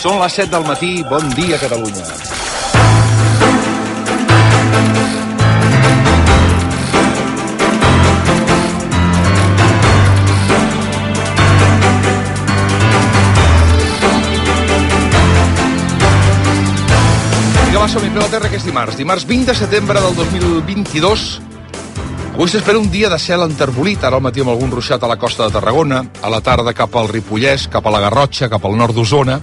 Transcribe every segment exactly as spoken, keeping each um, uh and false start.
Són les set del matí, bon dia, Catalunya. Vinga, va, som-hi, Peu a terra, que és dimarts. Dimarts vint de setembre del dos mil vint-i-dos. Avui s'espera un dia de cel enterbolit, ara al matí amb algun ruixat a la costa de Tarragona, a la tarda cap al Ripollès, cap a la Garrotxa, cap al nord d'Osona.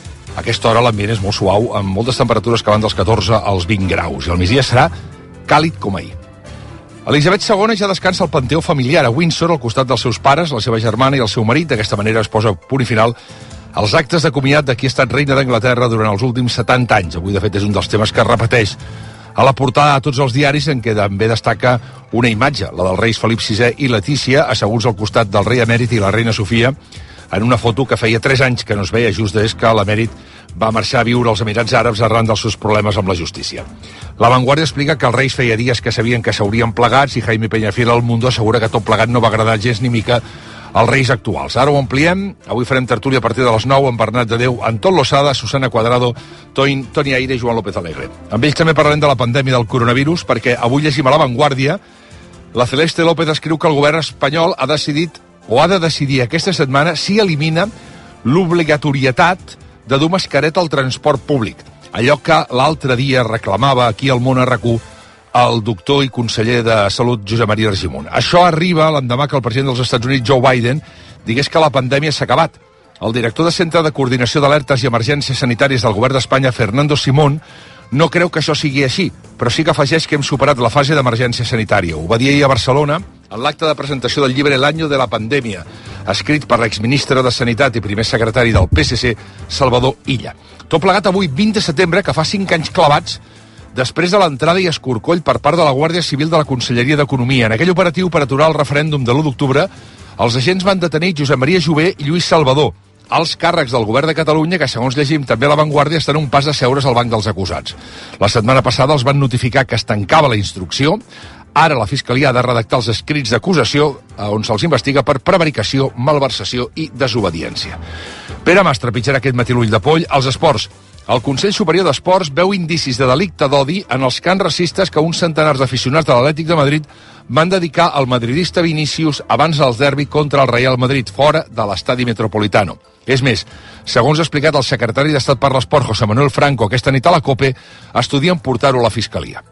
A aquesta hora l'ambient és molt suau, amb moltes temperatures que van dels catorze als vint graus, i al migdia serà càlid com ahir. Elisabet segona ja descansa al panteó familiar a Windsor, al costat dels seus pares, la seva germana i el seu marit. D'aquesta manera es posa punt i final als actes de comiat de qui ha estat reina d'Anglaterra durant els últims setanta anys. Avui, de fet, és un dels temes que es repeteix a la portada de tots els diaris, en què també destaca una imatge, la dels reis Felip sisè i Letícia, asseguts al costat del rei emèrit i la reina Sofia, en una foto que feia tres anys que no es veia, just des que l'emèrit va marxar a viure als Emirats Àrabs arran dels seus problemes amb la justícia. La Vanguardia explica que els reis feia dies que sabien que s'haurien plegats, i Jaime Peñafiel al Mundo assegura que tot plegat no va agradar gens ni mica als reis actuals. Ara ho ampliem. Avui farem tertúlia a partir de les nou amb Bernat de Déu, Anton Losada, Susana Cuadrado, Toni, Toni Aire i Joan López Alegre. Amb ells també parlarem de la pandèmia del coronavirus, perquè avui llegim a La Vanguardia la Celeste López escriu que el govern espanyol ha decidit o ha de decidir aquesta setmana si elimina l'obligatorietat de dur mascareta al transport públic, allò que l'altre dia reclamava aquí al Món R Q el doctor i conseller de Salut Josep Maria Argimon. Això arriba l'endemà que el president dels Estats Units, Joe Biden, digués que la pandèmia s'ha acabat. El director del Centre de Coordinació d'Alertes i Emergències Sanitàries del Govern d'Espanya, Fernando Simón, no creu que això sigui així, però sí que afegeix que hem superat la fase d'emergència sanitària. Ho va dir ahir a Barcelona en l'acte de presentació del llibre L'Año de la Pandèmia, escrit per l'exministre de Sanitat i primer secretari del P S C, Salvador Illa. Tot plegat avui, vint de setembre, que fa cinc anys clavats després de l'entrada i escorcoll per part de la Guàrdia Civil de la Conselleria d'Economia. En aquell operatiu per aturar el referèndum de l'u d'octubre, els agents van detenir Josep Maria Jové i Lluís Salvador, alts càrrecs del govern de Catalunya que, segons llegim també a La Vanguardia, estan a un pas de seure's al banc dels acusats. La setmana passada els van notificar que es tancava la instrucció. Ara la Fiscalia ha de redactar els escrits d'acusació on se'ls investiga per prevaricació, malversació i desobediència. Pere Mas trepitjarà aquest matí l'ull de poll. Als esports, el Consell Superior d'Esports veu indicis de delicte d'odi en els cants racistes que uns centenars d'aficionats de l'Atlètic de Madrid van dedicar al madridista Vinícius abans del derbi contra el Real Madrid, fora de l'estadi Metropolitano. És més, segons ha explicat el secretari d'Estat per l'Esport, José Manuel Franco, aquesta nit a la COPE, estudien portar-ho a la Fiscalia.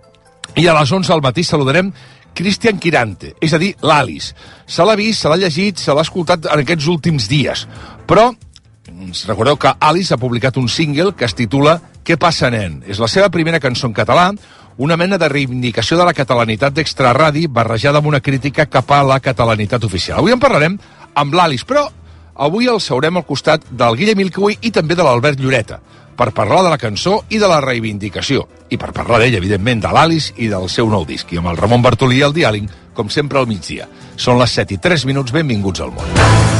I a les onze al matí saludarem Cristian Quirante, és a dir, l'Alice. Se l'ha vist, se l'ha llegit, se l'ha escoltat en aquests últims dies. Però recordeu que Alice ha publicat un single que es titula Què passa, nen? És la seva primera cançó en català, una mena de reivindicació de la catalanitat d'Extraradi barrejada amb una crítica cap a la catalanitat oficial. Avui en parlarem amb l'Alice, però avui el seurem al costat del Guillem Ilkui i també de l'Albert Lloreta, per parlar de la cançó i de la reivindicació, i per parlar d'ell, evidentment, de l'Alice i del seu nou disc. I amb el Ramon Bartolí i el diàleg, com sempre, al migdia. Són les set i tres minuts, benvinguts al món.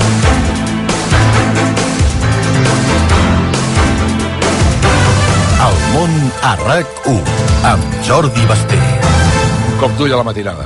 El món a RAC u, amb Jordi Basté. Un cop d'ull a la matinada.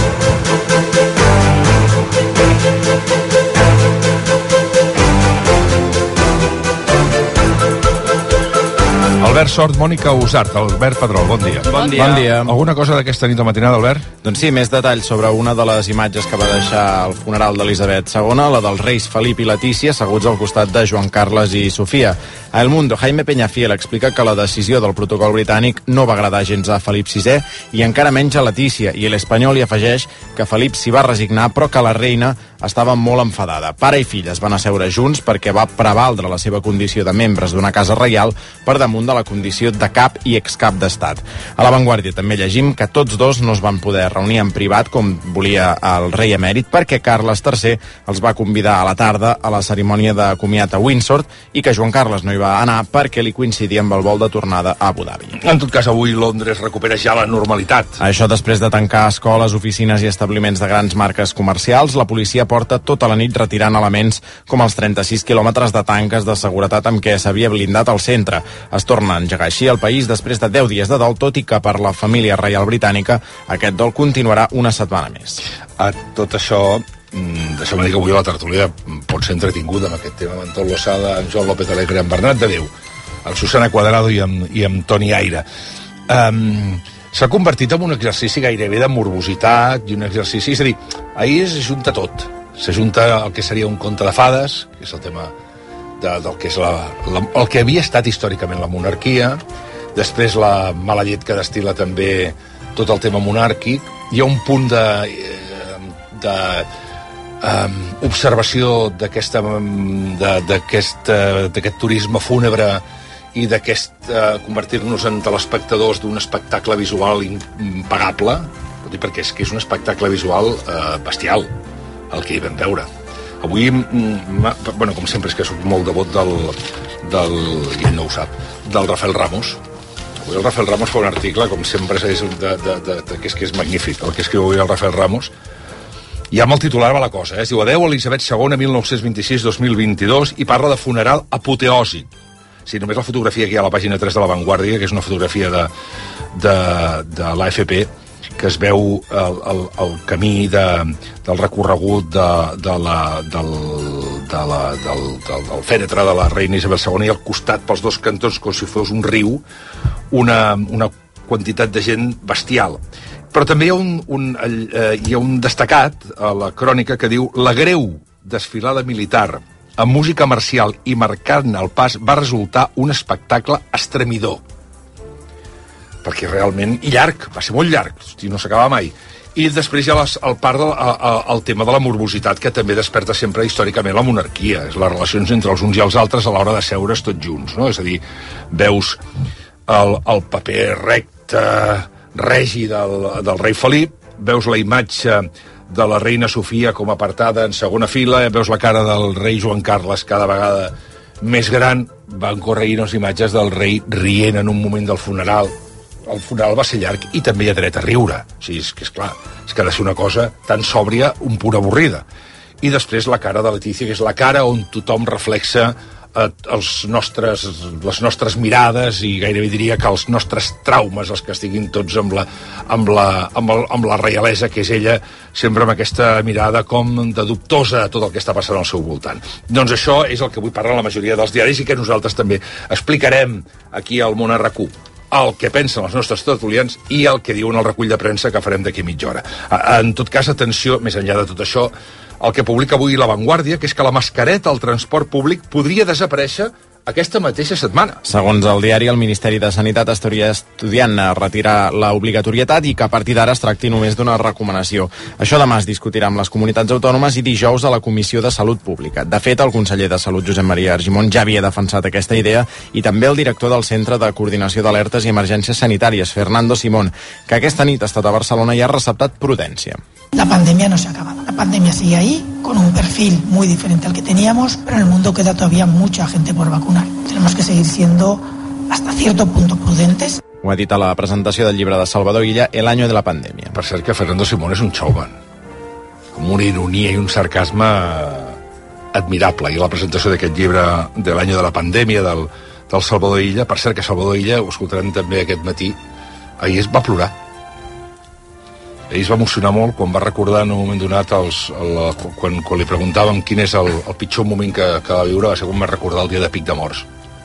Albert Sort, Mònica Usart, Albert Pedrol, bon dia. Bon dia. Bon dia. Alguna cosa d'aquesta nit a matinada, Albert? Doncs sí, més detalls sobre una de les imatges que va deixar el funeral d'Elisabet segona, la dels reis Felip i Letícia, asseguts al costat de Joan Carles i Sofia. A El Mundo, Jaime Peñafiel explica que la decisió del protocol britànic no va agradar gens a Felip sisè i encara menys a Letícia, i l'Espanyol hi afegeix que Felip s'hi va resignar, però que la reina estava molt enfadada. Pare i fill es van asseure junts perquè va prevaldre la seva condició de membres d'una casa reial per damunt de la condició de cap i excap d'estat. A La Vanguardia també llegim que tots dos no es van poder reunir en privat com volia el rei emèrit perquè Carles tercer els va convidar a la tarda a la cerimònia de comiat a Windsor i que Joan Carles no hi va anar perquè li coincidia amb el vol de tornada a Abu Dhabi. En tot cas, avui Londres recupera ja la normalitat. Això després de tancar escoles, oficines i establiments de grans marques comercials, la policia porta tota la nit retirant elements com els trenta-sis quilòmetres de tanques de seguretat amb què s'havia blindat el centre. Es torna a engegar així el país després de deu dies de dol, tot i que per la família reial britànica aquest dol continuarà una setmana més. A tot això, mm, deixeu-me dir que avui la tertúlia pot ser entretinguda amb aquest tema, amb Anton Losada, amb Joan López Alegre, amb Bernat de Déu, amb Susana Cuadrado i amb, i amb Toni Aire. Um, s'ha convertit en un exercici gairebé de morbositat i un exercici, és a dir, ahir s'ajunta tot, s'ajunta el que seria un conte de fades, que és el tema de, del que és la, la, el que havia estat històricament la monarquia, després la mala llet que destila també tot el tema monàrquic, hi ha un punt de, de um, observació d'aquesta d'aquest d'aquest turisme fúnebre i d'aquest uh, convertir-nos en telespectadors d'un espectacle visual impagable, perquè és que és un espectacle visual uh, bestial el que hi vam veure. Avui, bueno, com sempre, és que soc molt devot del, del i ell no ho sap, del Rafael Ramos. Avui el Rafael Ramos fa un article, com sempre, és de, de, de, de, que, és, que és magnífic, el que escriu avui el Rafael Ramos. I amb el titular va la cosa, eh? Es diu Adeu Elisabet segona, mil nou-cents vint-i-sis a dos mil vint-i-dos, i parla de funeral apoteòsic. Sí, només la fotografia que hi ha a la pàgina tres de La Vanguardia, que és una fotografia de, de, de l'A F P, que es veu el, el, el camí de, del recorregut de, de la, del, de la, del, del, del fèretre de la reina Isabel segona, i al costat, pels dos cantons, com si fos un riu, una, una quantitat de gent bestial. Però també hi ha un, un, eh, hi ha un destacat a la crònica que diu: la greu desfilada militar amb música marcial i marcant el pas va resultar un espectacle estremidor. Perquè realment, i llarg, va ser molt llarg, hosti, no s'acaba mai. I després hi ha les, el part del el, el tema de la morbositat, que també desperta sempre històricament la monarquia, és les relacions entre els uns i els altres a l'hora de seure's tots junts, no? És a dir, veus el, el paper recte, regi del, del rei Felip, veus la imatge de la reina Sofia com apartada en segona fila, veus la cara del rei Joan Carles cada vegada més gran, van córrer unes imatges del rei rient en un moment del funeral. El funeral va ser llarg i també hi ha dret a riure. O sigui, és que és clar, és que ha de ser una cosa tan sòbria, un punt avorrida. I després la cara de Letícia, que és la cara on tothom reflexa eh, els nostres, les nostres mirades, i gairebé diria que els nostres traumes, els que estiguin tots amb la, amb la, amb el, amb la reialesa, que és ella, sempre amb aquesta mirada com de dubtosa a tot el que està passant al seu voltant. Doncs això és el que avui parlen la majoria dels diaris i que nosaltres també explicarem aquí al Món R Q. El que pensen els nostres tertulians i el que diuen el recull de premsa que farem d'aquí mitja hora. En tot cas, atenció, més enllà de tot això, el que publica avui La Vanguardia, que és que la mascareta al transport públic podria desaparèixer aquesta mateixa setmana. Segons el diari, el Ministeri de Sanitat estaria estudiant a retirar l'obligatorietat i que a partir d'ara es tracti només d'una recomanació. Això demà es discutirà amb les comunitats autònomes i dijous a la Comissió de Salut Pública. De fet, el conseller de Salut, Josep Maria Argimon, ja havia defensat aquesta idea, i també el director del Centre de Coordinació d'Alertes i Emergències Sanitàries, Fernando Simón, que aquesta nit ha estat a Barcelona i ha receptat prudència. La pandemia no se ha acabado. La pandemia sigue ahí, con un perfil muy diferente al que teníamos, pero en el mundo queda todavía mucha gente por vacunar. Tenemos que seguir siendo, hasta cierto punto, prudentes. Ho ha dit a la presentació del llibre de Salvador Illa, El año de la pandemia. Per cert que Fernando Simón és un showman, amb una ironia i un sarcasme admirable. I la presentació d'aquest llibre de l'any de la pandèmia del, del Salvador Illa, per cert que Salvador Illa, ho escoltarem també aquest matí, ahir es va plorar. Ell es va emocionar molt quan va recordar en un moment donat els, el, quan, quan li preguntaven quin és el, el pitjor moment que, que va viure, va ser quan va recordar el dia de pic de morts.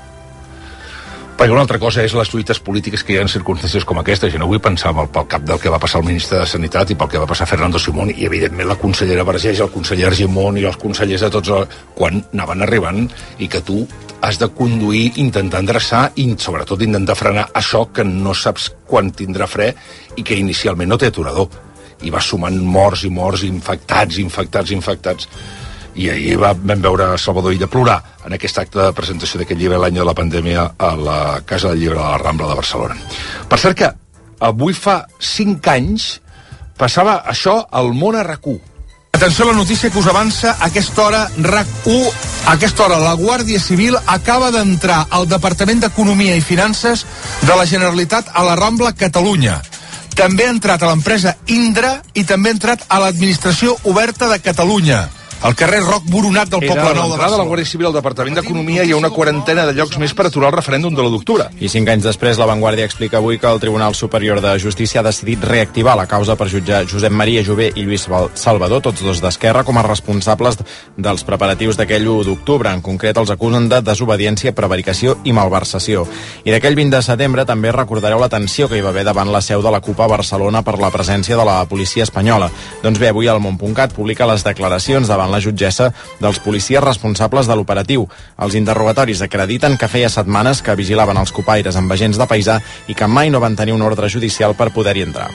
Perquè una altra cosa és les lluites polítiques que hi ha en circumstàncies com aquesta. Jo no vull pensar pel, pel cap del que va passar el ministre de Sanitat i pel que va passar Fernando Simón i evidentment la consellera Vergés, el conseller Argimon i els consellers de tots els, quan anaven arribant, i que tu has de conduir, intentar endreçar i sobretot intentar frenar això que no saps quan tindrà fre i que inicialment no té aturador. I va sumant morts i morts, infectats, infectats, infectats. I ahir va, vam veure Salvador Illa plorar en aquest acte de presentació d'aquest llibre l'any de la pandèmia a la Casa del Llibre de la Rambla de Barcelona. Per cert que avui fa cinc anys passava això al Món R Q. Atenció a la notícia que us avança a aquesta hora R A C u. A aquesta hora la Guàrdia Civil acaba d'entrar al Departament d'Economia i Finances de la Generalitat a la Rambla Catalunya. També ha entrat a l'empresa Indra i també ha entrat a l'Administració Oberta de Catalunya. al carrer Roc Boronat del Poble Nou de Barcelona. De la Guàrdia Civil al Departament d'Economia hi ha una quarantena de llocs més per aturar el referèndum de l'u d'octubre. I cinc anys després, La Vanguardia explica avui que el Tribunal Superior de Justícia ha decidit reactivar la causa per jutjar Josep Maria Jové i Lluís Salvador, tots dos d'Esquerra, com a responsables dels preparatius d'aquell u d'octubre. En concret, els acusen de desobediència, prevaricació i malversació. I d'aquell vint de setembre també recordareu la tensió que hi va haver davant la seu de la CUP a Barcelona per la presència de la policia espanyola. Doncs bé, avui el Món punt cat publica les declaracions davant la jutgessa dels policies responsables de l'operatiu. Els interrogatoris acrediten que feia setmanes que vigilaven els copaires amb agents de paisà i que mai no van tenir un ordre judicial per poder-hi entrar.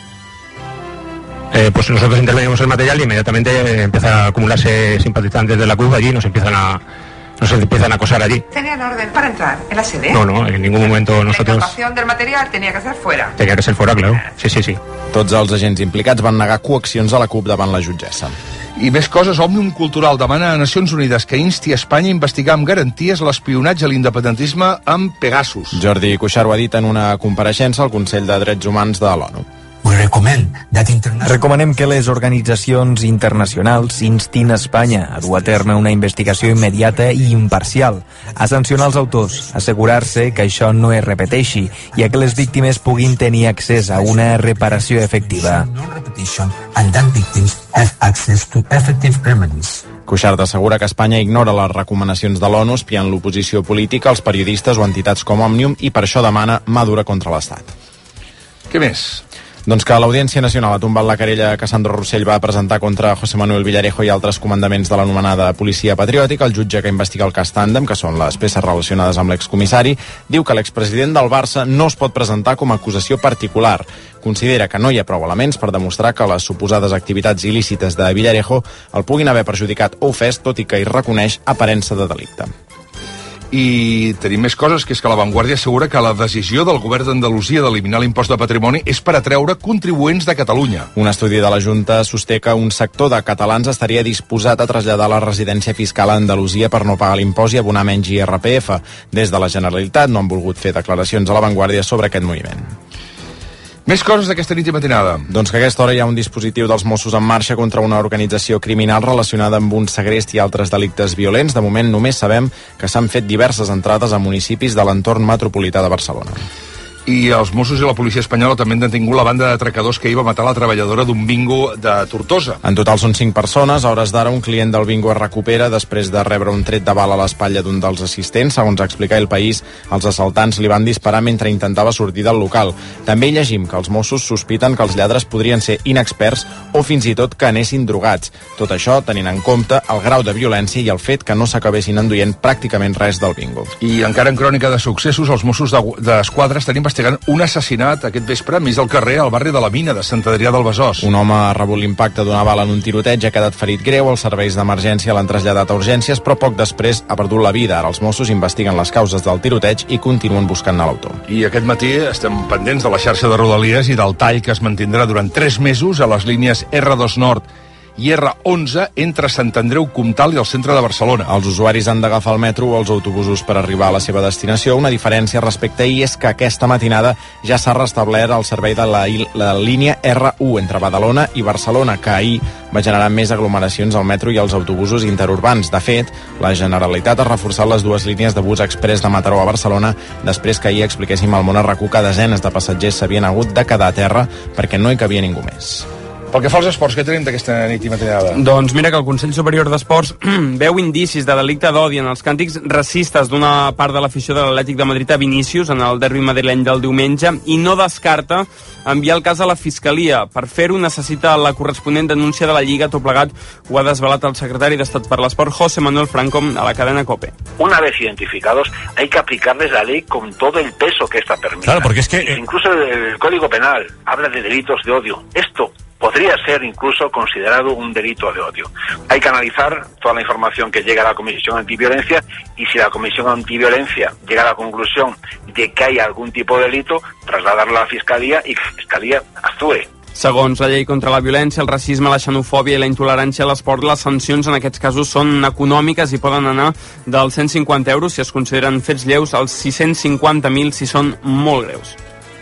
Eh, pues nosotros intervenimos el material y inmediatamente empieza a acumularse simpatizantes de la CUP allí y nos empiezan a nos empiezan a acosar allí. ¿Tenían orden para entrar en la sede? No, no, en ningún momento nosotros... La incautación del material tenía que ser fuera. Tenía que ser fuera, claro. Sí, sí, sí. Tots els agents implicats van negar coaccions a la CUP davant la jutgessa. I més coses, Òmnium Cultural demana a Nacions Unides que insti a Espanya a investigar amb garanties l'espionatge a l'independentisme amb Pegasus. Jordi Cuixart ho ha dit en una compareixença al Consell de Drets Humans de l'ONU. Recomanem que les organitzacions internacionals instin a Espanya a dur a terme una investigació immediata i imparcial, a sancionar els autors, assegurar-se que això no es repeteixi i a que les víctimes puguin tenir accés a una reparació efectiva. Cuixart assegura que Espanya ignora les recomanacions de l'ONU espiant l'oposició política, els periodistes o entitats com Òmnium i per això demana mà dura contra l'Estat. Què més? Doncs que l'Audiència Nacional ha tombat la querella que Sandro Rossell va presentar contra José Manuel Villarejo i altres comandaments de l'anomenada policia patriòtica. El jutge que investiga el cas Tàndem, que són les peces relacionades amb l'excomissari, diu que l'expresident del Barça no es pot presentar com a acusació particular. Considera que no hi ha prou elements per demostrar que les suposades activitats il·lícites de Villarejo el puguin haver perjudicat o ofès, tot i que hi reconeix aparença de delicte. I tenim més coses, que és que La Vanguardia assegura que la decisió del govern d'Andalusia d'eliminar l'impost de patrimoni és per atreure contribuents de Catalunya. Un estudi de la Junta sosté que un sector de catalans estaria disposat a traslladar la residència fiscal a Andalusia per no pagar l'impost i abonar menys I R P F. Des de la Generalitat no han volgut fer declaracions a La Vanguardia sobre aquest moviment. Més coses d'aquesta nit i matinada. Doncs que a aquesta hora hi ha un dispositiu dels Mossos en marxa contra una organització criminal relacionada amb un segrest i altres delictes violents. De moment només sabem que s'han fet diverses entrades a municipis de l'entorn metropolità de Barcelona. I els Mossos i la policia espanyola també han detingut la banda d'atracadors que hi va matar la treballadora d'un bingo de Tortosa. En total són cinc persones. A hores d'ara un client del bingo es recupera després de rebre un tret de bala a l'espatlla d'un dels assistents. Segons explica El País, els assaltants li van disparar mentre intentava sortir del local. També hi llegim que els Mossos sospiten que els lladres podrien ser inexperts o fins i tot que anessin drogats. Tot això tenint en compte el grau de violència i el fet que no s'acabessin enduient pràcticament res del bingo. I encara en crònica de successos, els Mossos d'Esquadra estan investigant un assassinat aquest vespre mig del carrer al barri de la Mina de Sant Adrià del Besòs. Un home ha rebut l'impacte d'una bala en un tiroteig, ha quedat ferit greu, els serveis d'emergència l'han traslladat a urgències, però poc després ha perdut la vida. Ara els Mossos investiguen les causes del tiroteig i continuen buscant l'autor. I aquest matí estem pendents de la xarxa de Rodalies i del tall que es mantindrà durant tres mesos a les línies R dos Nord i R onze entre Sant Andreu Comtal i el centre de Barcelona. Els usuaris han d'agafar el metro o els autobusos per arribar a la seva destinació. Una diferència respecte a ahir és que aquesta matinada ja s'ha restablert el servei de la, la línia R u entre Badalona i Barcelona, que ahir va generar més aglomeracions al metro i als autobusos interurbans. De fet, la Generalitat ha reforçat les dues línies de bus express de Mataró a Barcelona després que ahir expliquéssim al Món Arracú que desenes de passatgers s'havien hagut de quedar a terra perquè no hi cabia ningú més. Pel que fa als esports, què tenim d'aquesta nit i matinada? Doncs mira que el Consell Superior d'Esports veu indicis de delicte d'odi en els càntics racistes d'una part de l'afició de l'Atlètic de Madrid a Vinícius en el derbi madrileny del diumenge i no descarta enviar el cas a la Fiscalia. Per fer-ho necessita la corresponent denúncia de la Lliga. Tot plegat ho ha desvelat el secretari d'Estat per l'Esport, José Manuel Franco, a la cadena COPE. Una vez identificados, hay que aplicarles la ley con todo el peso que esta permite. Claro, porque es que... Incluso el Código Penal habla de delitos de odio. Esto podría ser incluso considerado un delito de odio. Hay que analizar toda la información que llega a la Comisión Antiviolencia y si la Comisión Antiviolencia llega a la conclusión de que hay algún tipo de delito, trasladarlo a la Fiscalía y que la Fiscalía actúe. Segons la llei contra la violència, el racisme, la xenofòbia i la intolerància a l'esport, les sancions en aquests casos són econòmiques i poden anar dels cent cinquanta euros si es consideren fets lleus als sis-cents cinquanta mil si són molt greus.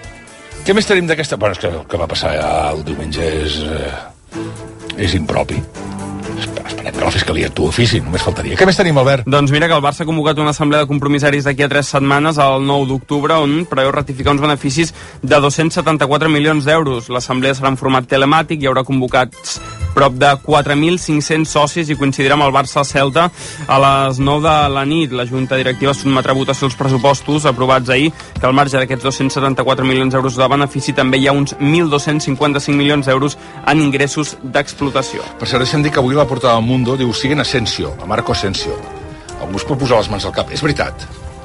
Què més tenim d'aquesta... Bueno, és que el que va passar el diumenge és... Eh, és impropi. Esperem que la la Fiscalia actua d'ofici, només faltaria. Què més tenim, Albert? Doncs mira que el Barça ha convocat una assemblea de compromissaris d'aquí a tres setmanes, el nou d'octubre, on preveu ratificar uns beneficis de dos-cents setanta-quatre milions d'euros. L'assemblea serà en format telemàtic, hi haurà convocats prop de quatre mil cinc-cents socis i coincidirà amb el Barça-Celta a les nou de la nit. La Junta Directiva sotmetrà a votació els pressupostos aprovats ahir, que al marge d'aquests dos-cents setanta-quatre milions d'euros de benefici també hi ha uns mil dos-cents cinquanta-cinc milions d'euros en ingressos d'explotació. Per cert, deixa'm dir que avui la portada del Mundo diu siguen Asensio, a Marco Asensio. Algú es pot posar les mans al cap. És veritat.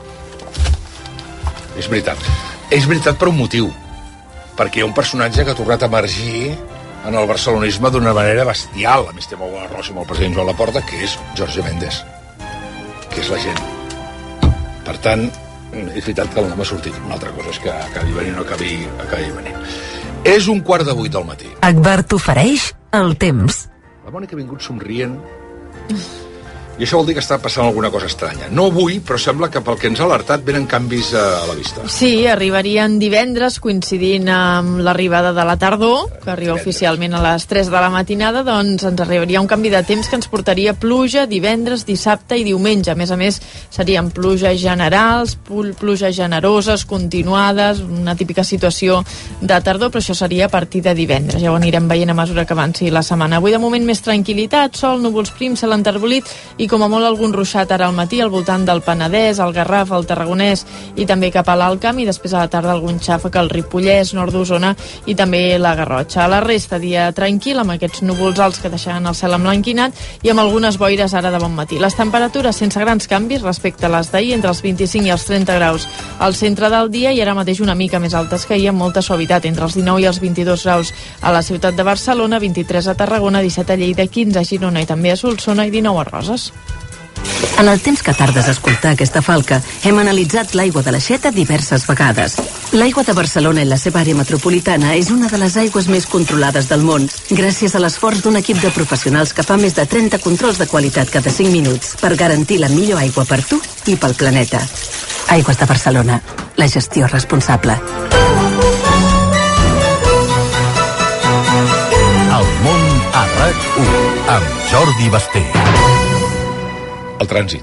És veritat. És veritat per un motiu. Perquè hi ha un personatge que ha tornat a emergir en el barcelonisme d'una manera bestial. A més, té molt bona relació amb el president Joan Laporta, que és Jorge Méndez, que és la gent. Per tant, és veritat que el nom ha sortit. Una altra cosa és que acabi venint o no acabi, acabi venint. És un quart de vuit del matí. Agbar t'ofereix el temps. La Mònica ha vingut somrient i això vol dir que està passant alguna cosa estranya. No avui, però sembla que pel que ens ha alertat venen canvis a la vista. Sí, arribarien divendres coincidint amb l'arribada de la tardor, que arriba oficialment a les tres de la matinada, doncs ens arribaria un canvi de temps que ens portaria pluja divendres, dissabte i diumenge. A més a més, serien pluges generals, pluges generoses, continuades, una típica situació de tardor, però això seria a partir de divendres. Ja ho anirem veient a mesura que avanci la setmana. Avui de moment més tranquil·litat, sol, núvols prims, cel enterbolit i com a molt algun ruixat ara al matí al voltant del Penedès, el Garraf, el Tarragonès i també cap a l'Alt Camp, i després a la tarda algun xàfec al Ripollès, nord d'Osona i també la Garrotxa. A la resta, dia tranquil, amb aquests núvols alts que deixaran el cel emblanquinat i amb algunes boires ara de bon matí. Les temperatures sense grans canvis respecte a les d'ahir, entre els vint-i-cinc i els trenta graus al centre del dia, i ara mateix una mica més altes que ahir, amb molta suavitat, entre els dinou i els vint-i-dos graus a la ciutat de Barcelona, vint-i-tres a Tarragona, disset a Lleida, quinze a Girona i també a Solsona i dinou a Roses. En el temps que tardes a escoltar aquesta falca, hem analitzat l'aigua de l'Aixeta diverses vegades. L'aigua de Barcelona i la seva àrea metropolitana és una de les aigües més controlades del món, gràcies a l'esforç d'un equip de professionals que fa més de trenta controls de qualitat cada cinc minuts per garantir la millor aigua per tu i pel planeta. Aigües de Barcelona, la gestió responsable. El món a RAC u amb Jordi Basté. El trànsit.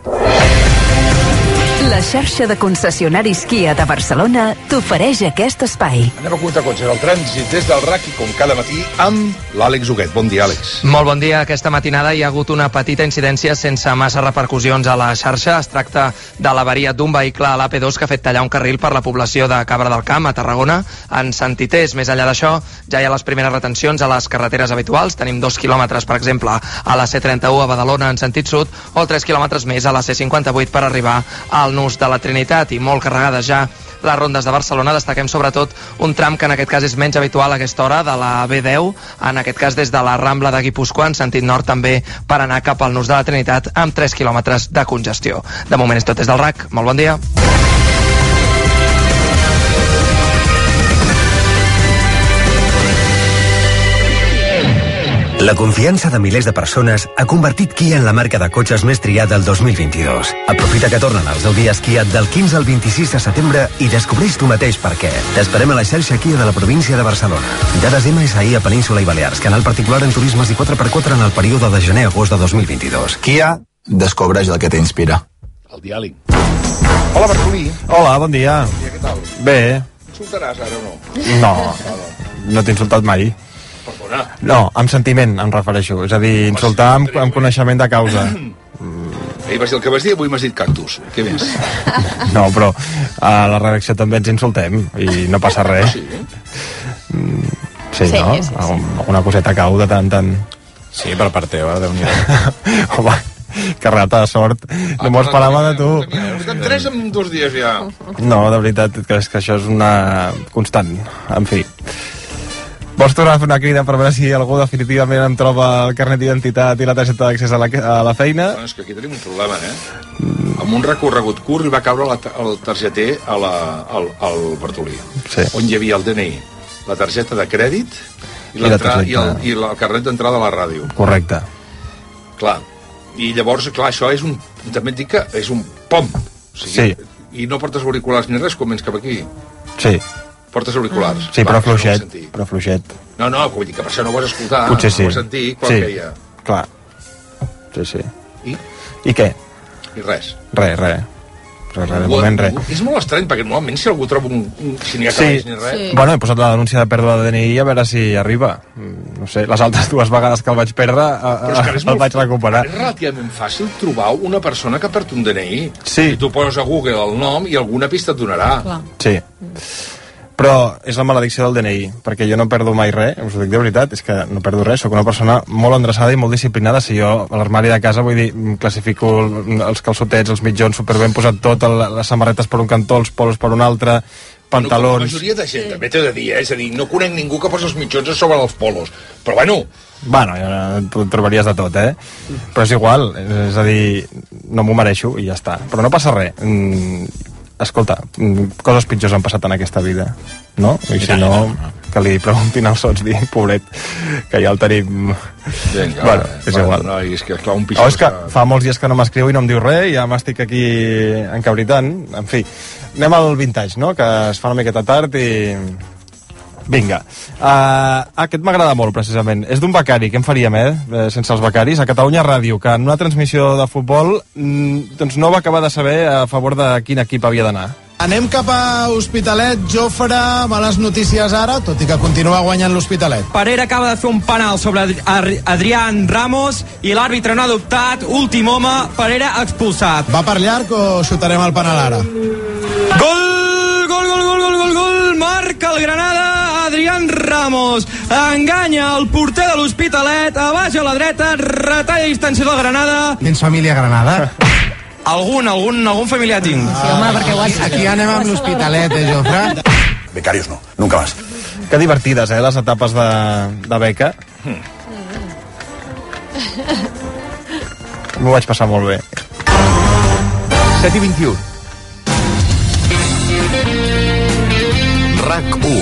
La xarxa de concessionaris Kia de Barcelona t'ofereix aquest espai. Anem a comptar cotxes al trànsit des del R A C i com cada matí amb l'Àlex Huguet. Bon dia, Àlex. Molt bon dia. Aquesta matinada hi ha hagut una petita incidència sense massa repercussions a la xarxa. Es tracta de l'avaria d'un vehicle a l'A P dos que ha fet tallar un carril per la població de Cabra del Camp, a Tarragona, en sentit est. Més enllà d'això, ja hi ha les primeres retencions a les carreteres habituals. Tenim dos quilòmetres, per exemple, a la C trenta-u a Badalona en sentit sud, o tres quilòmetres més a la C cinquanta-vuit per arribar al nus de la Trinitat, i molt carregades ja les rondes de Barcelona. Destaquem sobretot un tram que en aquest cas és menys habitual a aquesta hora, de la B deu, en aquest cas des de la Rambla de Guipúscoa en sentit nord també per anar cap al nus de la Trinitat, amb tres quilòmetres de congestió. De moment és tot des del R A C. Molt bon dia. La confiança de milers de persones ha convertit Kia en la marca de cotxes més triada el dos mil vint-i-dos. Aprofita que tornen els deu dies Kia del quinze al vint-i-sis de setembre i descobreix tu mateix per què. T'esperem a la xarxa Kia de la província de Barcelona. Dades M S I a Península i Balears, canal particular en turismes i quatre per quatre en el període de gener a agost de dos mil vint-i-dos. Kia, descobreix el que t'inspira. El diàleg. Hola, Bartolí. Hola, bon dia. Bon dia, què tal? Bé. Insultaràs ara o no? No, no t'he insultat mai. Perdona. No, amb sentiment em refereixo. És a dir, insultar amb, amb coneixement de causa. Ahir vas dir el que vas dir, avui m'has dit cactus. Què més? No, però a la redacció també ens insultem i no passa res. Sí, sí, sí, no? sí, sí. Alguna coseta cau de tant tant. Sí, per part teva, Déu-n'hi-do. Home, que rata de sort. No m'ho esperava de tu. Estem tres en dos dies ja. No, de veritat, que és que això és una constant. En fi. Vols tornar a fer una crida per veure si algú definitivament em troba el carnet d'identitat i la targeta d'accés a, la, a la feina? Bueno, és que aquí tenim un problema, eh? Mm. Amb un recorregut curt li va caure la, el targeter a la, al, al Bartolí. Sí. On hi havia el D N I, la targeta de crèdit i, I, la targeta... i, el, i el carnet d'entrada a la ràdio. Correcte. Clar. I llavors, clar, això és un... També et dic que és un pom. O sigui, sí. I no portes auriculars ni res quan vens cap aquí. Sí. Portes auriculars. Sí, clar, però fluixet, no però fluixet. No, no, vull dir que per això no ho vas escoltar. Potser sí. No ho vas sentir quan sí. queia. Clar. sí, sí. I? I què? I res. Res, res. Res, res, de moment res. És molt estrany, perquè normalment si algú troba un... un si n'hi ha sí. cabells ni res... Sí. Bueno, he posat la denúncia de pèrdua de D N I a veure si arriba. No sé, les altres dues vegades que el vaig perdre a, a, el molt, vaig recuperar. És relativament fàcil trobar una persona que perd un D N I. Sí. I tu poses a Google el nom i alguna pista et donarà. Clar. Sí. Però és la maledicció del D N I, perquè jo no perdo mai res, us ho dic de veritat, és que no perdo res, sóc una persona molt endreçada i molt disciplinada. Si jo a l'armari de casa, vull dir, classifico els calçotets, els mitjons, superben posat tot, les samarretes per un cantó, els polos per un altre, pantalons... Bueno, la majoria de gent, també t'he de dir, eh? És a dir, no conec ningú que posa els mitjons a sobre els polos, però bueno... Bueno, ja trobaries de tot, eh? Però és igual, és a dir, no m'ho mereixo i ja està. Però no passa res. Mm, escolta, coses pitjors han passat en aquesta vida, no? I si no, que li preguntin als sots, dir, pobret, que ja el tenim... Vinga, bueno, és bueno, igual. No, és que, clar, un pitjor... Oh, és que fa molts dies que no m'escriu i no em diu res, i ja m'estic aquí encabritant. En fi, anem al vintage, no?, que es fa una miqueta tard i... Vinga. Uh, aquest m'agrada molt, precisament. És d'un becari, què en faríem, eh? Sense els becaris. A Catalunya Ràdio, que en una transmissió de futbol mm, doncs no va acabar de saber a favor de quin equip havia d'anar. Anem cap a Hospitalet. Jofre, males notícies ara, tot i que continua guanyant l'Hospitalet. Parera acaba de fer un penal sobre Adrián Ramos i l'àrbitre no ha adoptat. Últim home, Parera expulsat. Va per llarg o xutarem el penal ara? Gol! Gol, gol, gol, gol, gol, gol! Marca el Granada! Adrián Ramos enganya el porter de l'Hospitalet, a baix a la dreta, retalla distància del Granada. Tens família a Granada? Algun, algun, algun familiar tinc. Sí, home, perquè ho has... Aquí anem amb l'Hospitalet, eh, Jofre? Becarios no, nunca más. Que divertides, eh, les etapes de, de beca. Mm. M'ho vaig passar molt bé. set i vint-i-u. RAC u.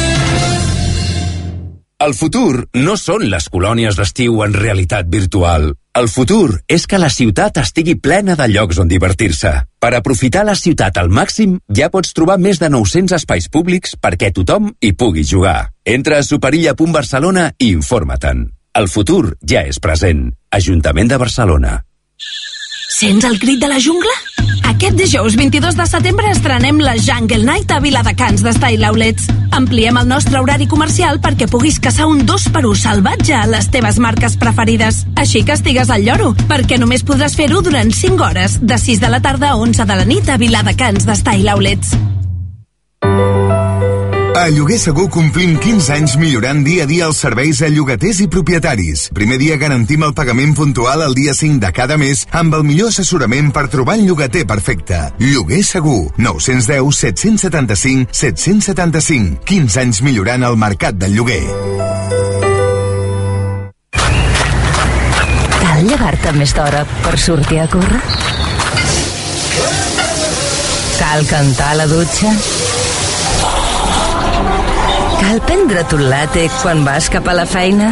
El futur no són les colònies d'estiu en realitat virtual. El futur és que la ciutat estigui plena de llocs on divertir-se. Per aprofitar la ciutat al màxim, ja pots trobar més de nou-cents espais públics perquè tothom hi pugui jugar. Entra a superilla punt barcelona i informa-te'n. El futur ja és present. Ajuntament de Barcelona. Sents el crit de la jungla? Aquest dijous vint-i-dos de setembre estrenem la Jungle Night a Viladecans de Style Outlets. Ampliem el nostre horari comercial perquè puguis caçar un dos per u salvatge a les teves marques preferides. Així que estigues al lloro, perquè només podràs fer-ho durant cinc hores, de sis de la tarda a onze de la nit a Viladecans de Style Outlets. A Lloguer Segur complim quinze anys millorant dia a dia els serveis a llogaters i propietaris. Primer dia garantim el pagament puntual el dia cinc de cada mes amb el millor assessorament per trobar el llogater perfecte. Lloguer Segur, nou u zero, set set cinc, set set cinc. quinze anys millorant el mercat del lloguer. Cal llevar-te més d'hora per sortir a córrer? Cal cantar a la dutxa? Cal prendre't un latte quan vas cap a la feina?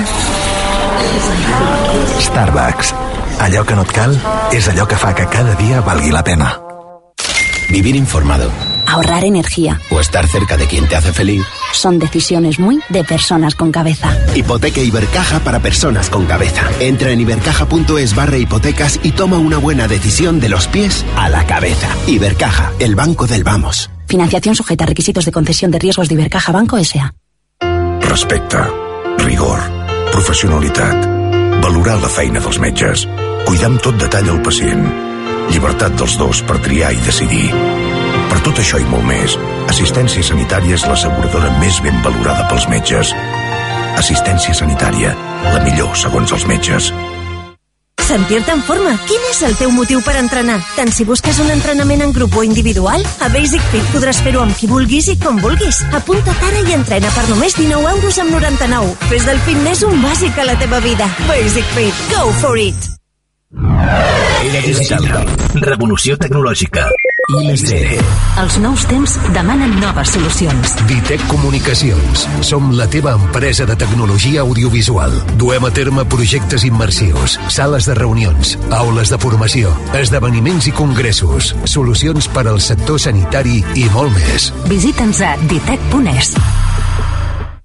Starbucks. Allò que no et cal és allò que fa que cada dia valgui la pena. Vivir informado. Ahorrar energía. O estar cerca de quien te hace feliz. Son decisiones muy de personas con cabeza. Hipoteca Ibercaja para personas con cabeza. Entra en ibercaja.es barra hipotecas y toma una buena decisión de los pies a la cabeza. Ibercaja, el banco del vamos. Financiación sujeta a requisitos de concesión de riesgos de Ibercaja Banco S A Respecte, rigor, professionalitat, valorar la feina dels metges, cuidar amb tot detall el pacient, llibertat dels dos per triar i decidir. Per tot això i molt més, Assistència Sanitària és l'asseguradora més ben valorada pels metges. Assistència Sanitària, la millor segons els metges. Sentir-te en forma. Quin és el teu motiu per entrenar? Tant si busques un entrenament en grup o individual, a Basic Fit podràs fer-ho amb qui vulguis i com vulguis. Apunta't ara i entrena per només dinou euros amb noranta-nou. Fes del fitness un bàsic a la teva vida. Basic Fit. Go for it! Era digital. Revolució tecnològica. I més D. Els nous temps demanen noves solucions. Ditec Comunicacions. Som la teva empresa de tecnologia audiovisual. Duem a terme projectes immersius, sales de reunions, aules de formació, esdeveniments i congressos, solucions per al sector sanitari i molt més. Visita'ns a ditec punt es.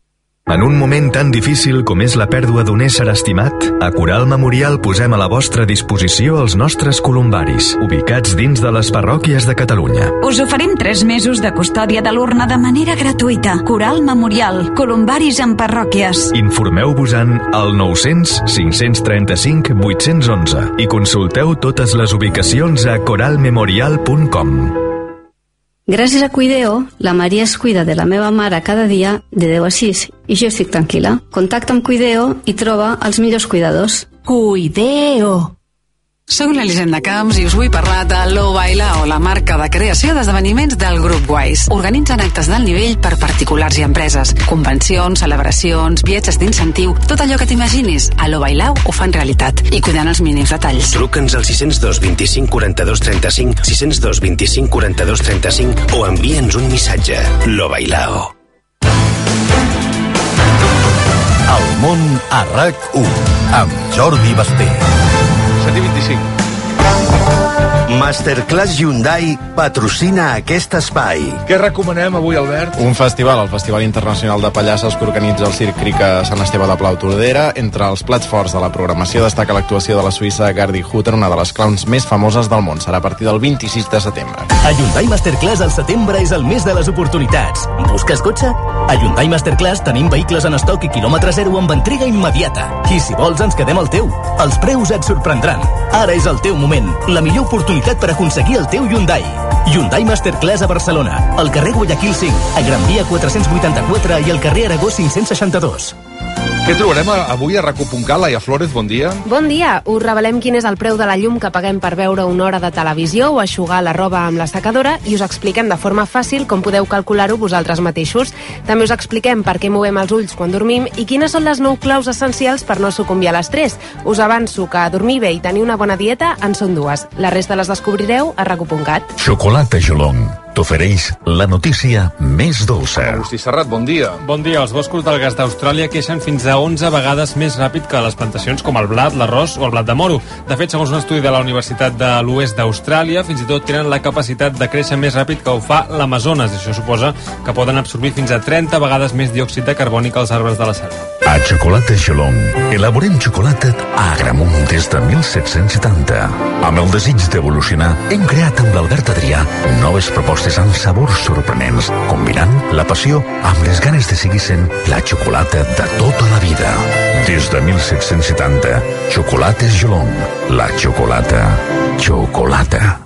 En un moment tan difícil com és la pèrdua d'un ésser estimat, a Coral Memorial posem a la vostra disposició els nostres columbaris, ubicats dins de les parròquies de Catalunya. Us oferim tres mesos de custòdia de l'urna de manera gratuïta. Coral Memorial, columbaris en parròquies. Informeu-vos-en al nou-cents cinc-cents trenta-cinc vuit-cents onze i consulteu totes les ubicacions a coral memorial punt com. Gràcies a Cuideo, la Maria es cuida de la meva mare cada dia de deu a sis i jo estic tranquil·la. Contacta amb Cuideo i troba els millors cuidadors. Cuideo. Soc l'Elisenda Camps i us vull parlar de Lo Bailao, la marca de creació d'esdeveniments del grup Wise. Organitzen actes d'alt nivell per particulars i empreses, convencions, celebracions, viatges d'incentiu, tot allò que t'imaginis. A Lo Bailao ho fan realitat i cuidant els mínims detalls. Truca'ns al sis zero dos, vint-i-cinc, quaranta-dos, trenta-cinc, sis zero dos, vint-i-cinc, quaranta-dos, trenta-cinc o envia'ns un missatge. Lo Bailao. El món a RAC u amb Jordi Basté. set i vint-i-cinc. Masterclass Hyundai patrocina aquest espai. Què recomanem avui, Albert? Un festival, el Festival Internacional de Pallasses que organitza el Circ Cric a Sant Esteve de Plau Tordera. Entre els plats forts de la programació destaca l'actuació de la suïssa Gardi Hutter, una de les clowns més famoses del món. Serà a partir del vint-i-sis de setembre. A Hyundai Masterclass al setembre és el mes de les oportunitats. Busques cotxe? A Hyundai Masterclass tenim vehicles en estoc i quilòmetre zero amb entrega immediata. I si vols ens quedem al teu. Els preus et sorprendran. Ara és el teu moment. La millor oportunitat per aconseguir el teu Hyundai. Hyundai Masterclass a Barcelona, al carrer Guayaquil cinc, a Gran Via quatre-cents vuitanta-quatre i al carrer Aragó cinc-cents seixanta-dos. Què trobarem avui a RAC u punt cat? Laia Flores, bon dia. Bon dia. Us revelem quin és el preu de la llum que paguem per veure una hora de televisió o eixugar la roba amb l'assecadora i us expliquem de forma fàcil com podeu calcular-ho vosaltres mateixos. També us expliquem per què movem els ulls quan dormim i quines són les nou claus essencials per no sucumbir a l'estrès. Us avanço que dormir bé i tenir una bona dieta en són dues. La resta les descobrireu a RAC u punt cat. Xocolata Jolong t'ofereix la notícia més dolça. Agustí Serrat, bon dia. Bon dia. Els boscos del gas d'Austràlia creixen fins a onze vegades més ràpid que les plantacions com el blat, l'arròs o el blat de moro. De fet, segons un estudi de la Universitat de l'Oest d'Austràlia, fins i tot tenen la capacitat de créixer més ràpid que ho fa l'Amazones. Això suposa que poden absorbir fins a trenta vegades més diòxid de carboni que els arbres de la selva. A Xocolata Jolong elaborem xocolata a Agramunt des de mil set-cents setanta. Amb el desig d'evolucionar, hem creat amb l'Albert Adrià noves propostes amb sabors sorprenents, combinant la passió amb les ganes de seguir sent la xocolata de tota la vida. Des de mil set-cents setanta, Xocolates Jolong, la xocolata, xocolata.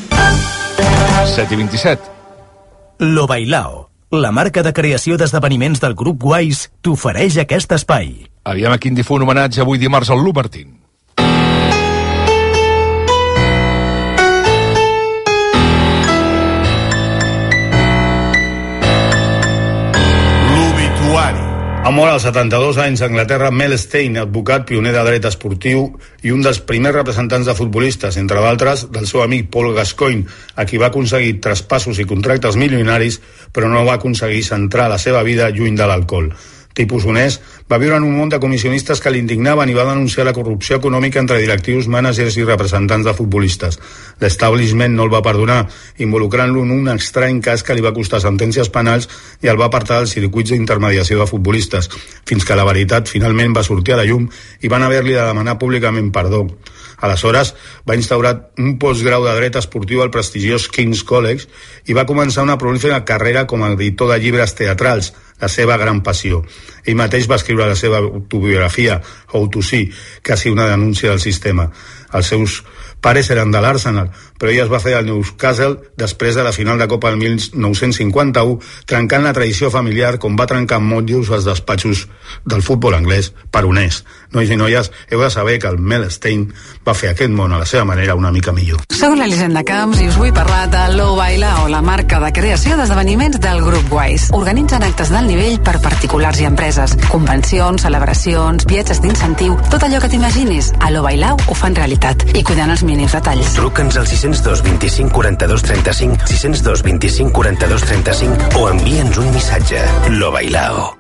set i vint-i-set. Lo Bailao, la marca de creació d'esdeveniments del grup Wise, t'ofereix aquest espai. Aviam a quin difunt homenatge avui dimarts al Lubertín. Ha mort als setanta-dos anys a Anglaterra Mel Stein, advocat pioner de dret esportiu i un dels primers representants de futbolistes, entre d'altres del seu amic Paul Gascoigne, a qui va aconseguir traspassos i contractes milionaris, però no va aconseguir centrar la seva vida lluny de l'alcohol. Tipus honest, va viure en un món de comissionistes que l'indignaven i va denunciar la corrupció econòmica entre directius, mànagers i representants de futbolistes. L'establishment no el va perdonar, involucrant-lo en un estrany cas que li va costar sentències penals i el va apartar dels circuits d'intermediació de futbolistes, fins que la veritat finalment va sortir a la llum i van haver-li de demanar públicament perdó. Aleshores, va instaurar un postgrau de dret esportiu al prestigiós King's College i va començar una prolífica carrera com a editor de llibres teatrals, la seva gran passió. Ell mateix va escriure la seva autobiografia, How to See, quasi una denúncia del sistema. Els seus pares eren de l'Arsenal, però ell es va fer al Newcastle després de la final de Copa del mil nou-cents cinquanta-u, trencant la tradició familiar com va trencar motllos als despatxos del futbol anglès per honest. Nois i noies, heu de saber que el Mel Stein va fer aquest món a la seva manera una mica millor. Soc l'Elisenda Camps i us vull parlar de Lo Bailao, la marca de creació d'esdeveniments del grup Wise. Organitzen actes d'alt nivell per particulars i empreses, convencions, celebracions, viatges d'incentiu, tot allò que t'imaginis. A Lo Bailao ho fan realitat i cuidant els mínims detalls. Truca'ns al sis zero dos, vint-i-cinc, quaranta-dos, trenta-cinc, sis zero dos, vint-i-cinc, quaranta-dos, trenta-cinc o envia'ns un missatge. Lo Bailao.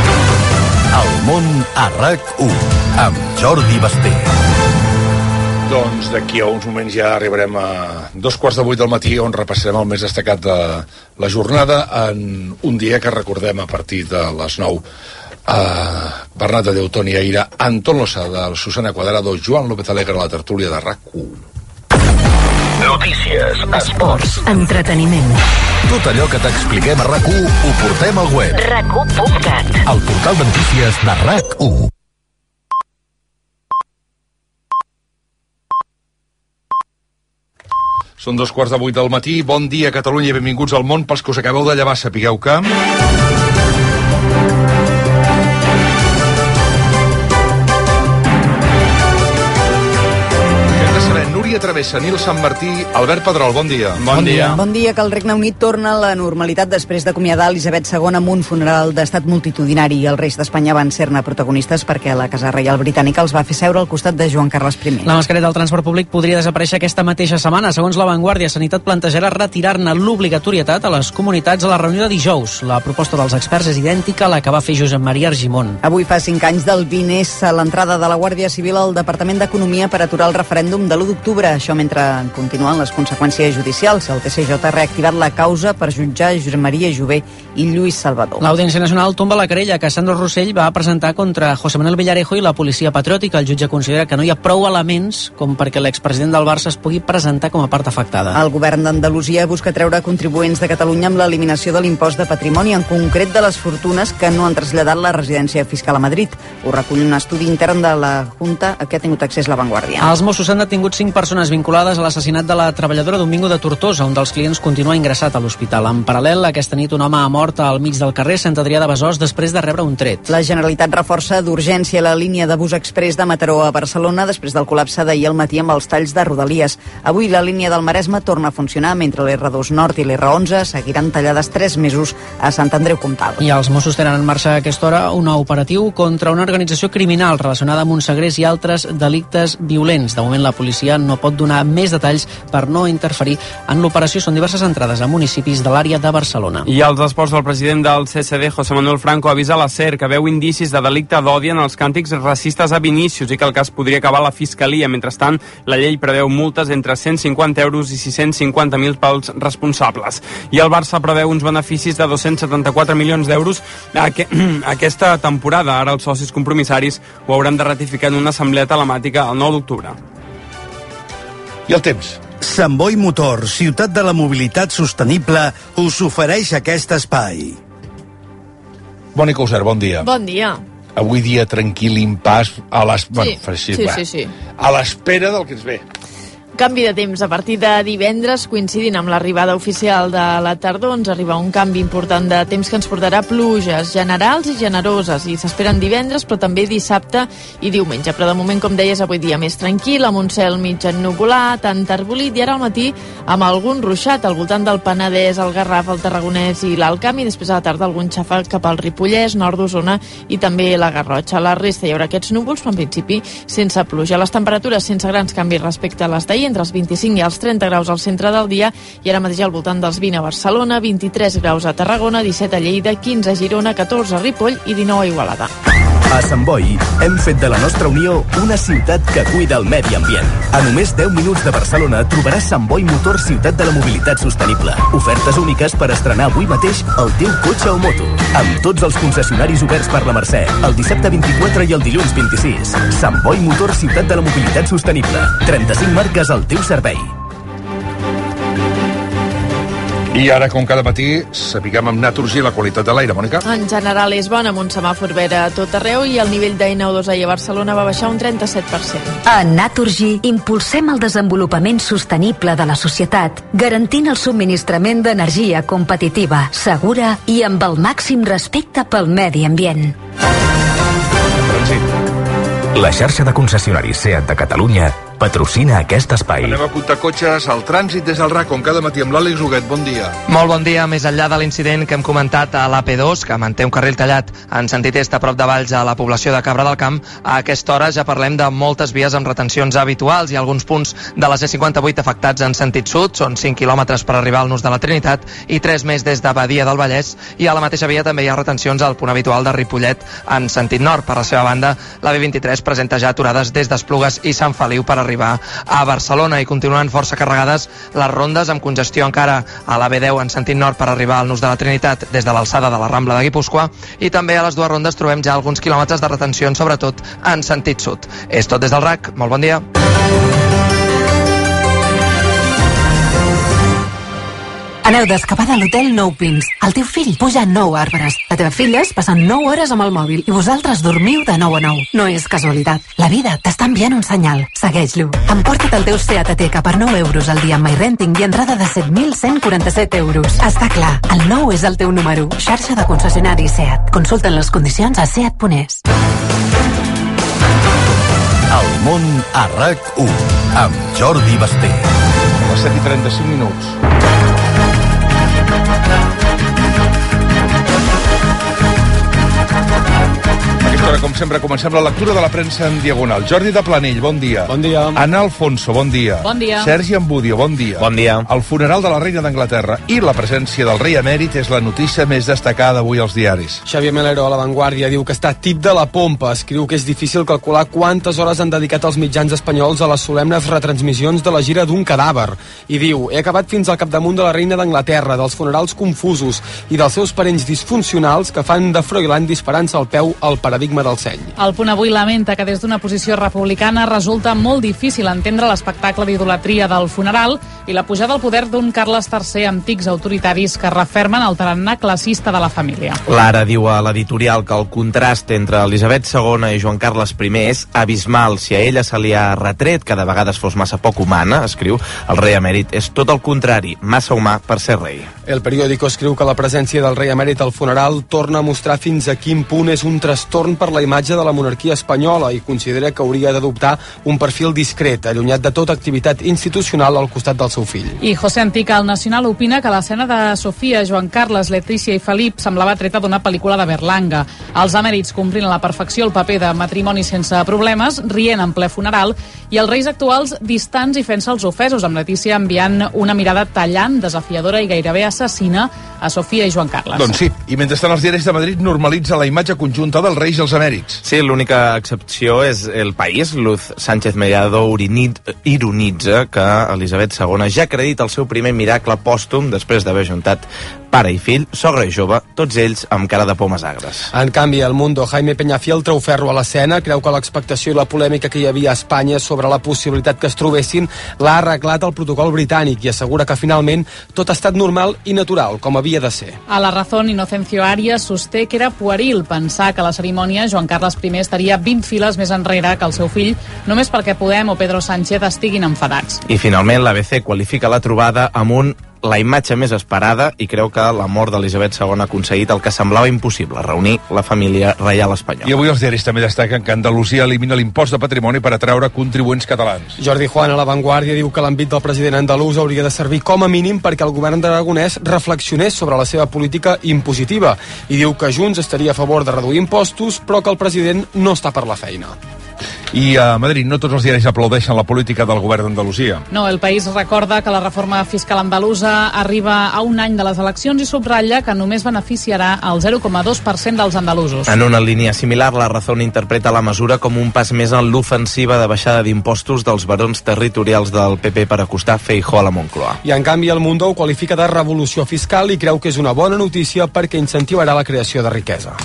El món a RAC u amb Jordi Basté. Doncs d'aquí a uns moments ja arribarem a dos quarts de vuit del matí, on repassarem el més destacat de la jornada en un dia que recordem a partir de les nou. Uh, Bernat de Déu, Toni Aira, Anton Losada, Susana Cuadrado, Joan López Alegre a la tertúlia de RAC u. Notícies, esports, entreteniment. Tot allò que t'expliquem a RAC u ho portem al web. rac u punt cat. El portal de notícies de RAC u. Són dos quarts de vuit del matí. Bon dia, Catalunya, i benvinguts al món. Pels que us acabeu de llevar, sapigueu que... Núria Travessa, Nil Sant Martí, Albert Pedrol, bon dia. Bon dia. Bon dia, que el Regne Unit torna a la normalitat després d'acomiadar Elisabet segona amb un funeral d'estat multitudinari, i els reis d'Espanya van ser-ne protagonistes perquè la Casa Reial Britànica els va fer seure al costat de Joan Carles primer. La mascareta del transport públic podria desaparèixer aquesta mateixa setmana. Segons La Vanguardia, Sanitat plantejarà retirar-ne l'obligatorietat a les comunitats a la reunió de dijous. La proposta dels experts és idèntica a la que va fer Josep Maria Argimon. Avui fa cinc anys del vint S a l'entrada de la Guàrdia Civil al Departament d'Economia per aturar el referèndum de l'u d'octubre. Això mentre continuen les conseqüències judicials. El T C J ha reactivat la causa per jutjar Josep Maria Jové i Lluís Salvador. L'Audiència Nacional tomba la querella que Sandro Rossell va presentar contra José Manuel Villarejo i la policia patriòtica. El jutge considera que no hi ha prou elements com perquè l'expresident del Barça es pugui presentar com a part afectada. El govern d'Andalusia busca treure contribuents de Catalunya amb l'eliminació de l'impost de patrimoni, en concret de les fortunes que no han traslladat la residència fiscal a Madrid. Ho recull un estudi intern de la Junta a què ha tingut accés La Vanguardia. Els Mossos han detingut cinc persones vinculades a l'assassinat de la treballadora d'un bingo de Tortosa. Un dels clients continua ingressat a l'hospital. En paral·lel, aquesta nit un home ha mort al mig del carrer Sant Adrià de Besòs després de rebre un tret. La Generalitat reforça d'urgència la línia de bus exprés de Mataró a Barcelona després del col·lapse d'ahir al matí amb els talls de Rodalies. Avui la línia del Maresme torna a funcionar, mentre l'R dos Nord i l'R onze seguiran tallades tres mesos a Sant Andreu Comtal. I els Mossos tenen en marxa a aquesta hora un nou operatiu contra una organització criminal relacionada amb un segrest i altres delictes violents. De moment la policia no pot donar més detalls per no interferir en l'operació. Són diverses entrades a municipis de l'àrea de Barcelona. I als esports, el president del C C D, José Manuel Franco, avisa a la SER que veu indicis de delicte d'odi en els càntics racistes a Vinícius i que el cas podria acabar a la Fiscalia. Mentrestant, la llei preveu multes entre cent cinquanta euros i sis-cents cinquanta mil pels responsables. I el Barça preveu uns beneficis de dos-cents setanta-quatre milions d'euros aquesta temporada. Ara els socis compromissaris ho hauran de ratificar en una assemblea telemàtica el nou d'octubre. I el temps? Sant Boi Motor, ciutat de la mobilitat sostenible, us ofereix aquest espai. Mònica Usert, bon dia. Bon dia. Avui dia tranquil, impàs, a les... Sí, bueno, sí, sí, sí, sí. A l'espera del que ens ve. Canvi de temps. A partir de divendres, coincidint amb l'arribada oficial de la tardor, ens arriba un canvi important de temps que ens portarà pluges generals i generoses, i s'esperen divendres, però també dissabte i diumenge. Però de moment, com deies, avui dia més tranquil, amb un cel mig ennuvolat, enterbolit, i ara al matí amb algun ruixat al voltant del Penedès, el Garraf, el Tarragonès i l'Alt Camp, i després a la tarda algun xafag cap al Ripollès, nord d'Osona i també la Garrotxa. A la resta hi haurà aquests núvols, però en principi sense pluja. Les temperatures sense grans canvis respecte a les d'ahir, entre els vint-i-cinc i els trenta graus al centre del dia, i ara mateix al voltant dels vint a Barcelona, vint-i-tres graus a Tarragona, disset a Lleida, quinze a Girona, catorze a Ripoll i dinou a Igualada. A Sant Boi hem fet de la nostra Unió una ciutat que cuida el medi ambient. A només deu minuts de Barcelona trobaràs Sant Boi Motor, ciutat de la mobilitat sostenible. Ofertes úniques per estrenar avui mateix el teu cotxe o moto. Amb tots els concessionaris oberts per la Mercè, el dissabte vint-i-quatre i el dilluns vint-i-sis. Sant Boi Motor, ciutat de la mobilitat sostenible. trenta-cinc marques al teu servei. I ara, com cada matí, sapiguem amb Naturgy la qualitat de l'aire, Mònica. En general és bona, amb un semàfor verd a tot arreu, i el nivell de N O dos a Barcelona va baixar un trenta-set per cent. A Naturgy impulsem el desenvolupament sostenible de la societat, garantint el subministrament d'energia competitiva, segura i amb el màxim respecte pel medi ambient. La xarxa de concessionaris SEAT de Catalunya patrocina aquest espai. Anem a comptar cotxes al trànsit des del R A C, com cada matí amb l'Àlex Huguet. Bon dia. Molt bon dia. Més enllà de l'incident que hem comentat a l'A P dos, que manté un carril tallat en sentit est a prop de Valls a la població de Cabra del Camp, a aquesta hora ja parlem de moltes vies amb retencions habituals i alguns punts de la C cinquanta-vuit afectats en sentit sud. Són cinc quilòmetres per arribar al Nus de la Trinitat i tres més des de Badia del Vallès, i a la mateixa via també hi ha retencions al punt habitual de Ripollet en sentit nord. Per la seva banda, la B vint-i-tres presenta ja aturades des d'Esplugues i Sant Feliu per arribar arribar a Barcelona, i continuen força carregades les rondes, amb congestió encara a la B deu en sentit nord per arribar al Nus de la Trinitat des de l'alçada de la Rambla de Guipúscoa, i també a les dues rondes trobem ja alguns quilòmetres de retencions, sobretot en sentit sud. És tot des del R A C, molt bon dia. Aneu d'escapada a l'hotel Nou Pins. El teu fill puja nou arbres. La teva filla es passa nou hores amb el mòbil i vosaltres dormiu de nou a nou. No és casualitat. La vida t'està enviant un senyal. Segueix-lo. Emporta't el teu Seat Ateca per nou euros al dia amb MyRenting i entrada de set mil cent quaranta-set euros. Està clar, el nou és el teu número. Xarxa de concessionaris Seat. Consulten les condicions a seat punt es. El món a R A C u amb Jordi Basté. A les set i trenta-cinc minuts. Ara, com sempre, comencem la lectura de la premsa en diagonal. Jordi de Planell, bon dia. Bon dia. Ana Alfonso, bon dia. Bon dia. Sergi Ambudio, bon dia. Bon dia. El funeral de la reina d'Anglaterra i la presència del rei emèrit és la notícia més destacada avui als diaris. Xavier Melero, a La Vanguardia, diu que està tip de la pompa. Escriu que és difícil calcular quantes hores han dedicat els mitjans espanyols a les solemnes retransmissions de la gira d'un cadàver. I diu, he acabat fins al capdamunt de la reina d'Anglaterra, dels funerals confusos i dels seus parents disfuncionals que fan de Froilán disparant-se al peu al paradigma del seny. El Punt Avui lamenta que des d'una posició republicana resulta molt difícil entendre l'espectacle d'idolatria del funeral i la pujada al poder d'un Carles tercer amb tics autoritaris que refermen el tarannà classista de la família. Lara diu a l'editorial que el contrast entre Elisabet segona i Joan Carles primer és abismal. Si a ella se li ha retret que de vegades fos massa poc humana, escriu, el rei emèrit és tot el contrari, massa humà per ser rei. El periòdico escriu que la presència del rei emèrit al funeral torna a mostrar fins a quin punt és un trastorn per la imatge de la monarquia espanyola i considera que hauria d'adoptar un perfil discret, allunyat de tota activitat institucional al costat del seu fill. I José Antica, al Nacional, opina que l'escena de Sofia, Joan Carles, Letícia i Felip semblava treta d'una pel·lícula de Berlanga. Els emèrits complint a la perfecció el paper de matrimoni sense problemes, rient en ple funeral, i els reis actuals distants i fent-se els ofesos, amb Letícia enviant una mirada tallant, desafiadora i gairebé assassina a Sofia i Joan Carles. Doncs sí, i mentrestant els diaris de Madrid normalitza la imatge conjunta dels reis i els emèrits. Sí, l'única excepció és El País. Luz Sánchez Mellado ironitza que Elisabet segona ja acredita el seu primer miracle pòstum després d'haver juntat pare i fill, sogre i jove, tots ells amb cara de pomes agres. En canvi, El Mundo, Jaime Peñafiel treu ferro a l'escena, creu que l'expectació i la polèmica que hi havia a Espanya sobre la possibilitat que es trobessin l'ha arreglat el protocol britànic i assegura que finalment tot ha estat normal i natural, com havia de ser. A La Razón, Inocencio Arias sosté que era pueril pensar que a la cerimònia Joan Carles primer estaria vint files més enrere que el seu fill, només perquè Podem o Pedro Sánchez estiguin enfadats. I finalment l'A B C qualifica la trobada amb un la imatge més esperada i creu que la mort d'Elisabet segona ha aconseguit el que semblava impossible, reunir la família reial espanyola. I avui els diaris també destaquen que Andalusia elimina l'impost de patrimoni per atraure contribuents catalans. Jordi Juan, a La Vanguardia, diu que l'envit del president andalús hauria de servir com a mínim perquè el govern d'Aragonès reflexionés sobre la seva política impositiva i diu que Junts estaria a favor de reduir impostos però que el president no està per la feina. I a Madrid no tots els diaris aplaudeixen la política del govern d'Andalusia. No, El País recorda que la reforma fiscal andalusa arriba a un any de les eleccions i subratlla que només beneficiarà el zero coma dos per cent dels andalusos. En una línia similar, La Razón interpreta la mesura com un pas més en l'ofensiva de baixada d'impostos dels barons territorials del P P per acostar Feijóo a la Moncloa. I en canvi El Mundo ho qualifica de revolució fiscal i creu que és una bona notícia perquè incentivarà la creació de riquesa.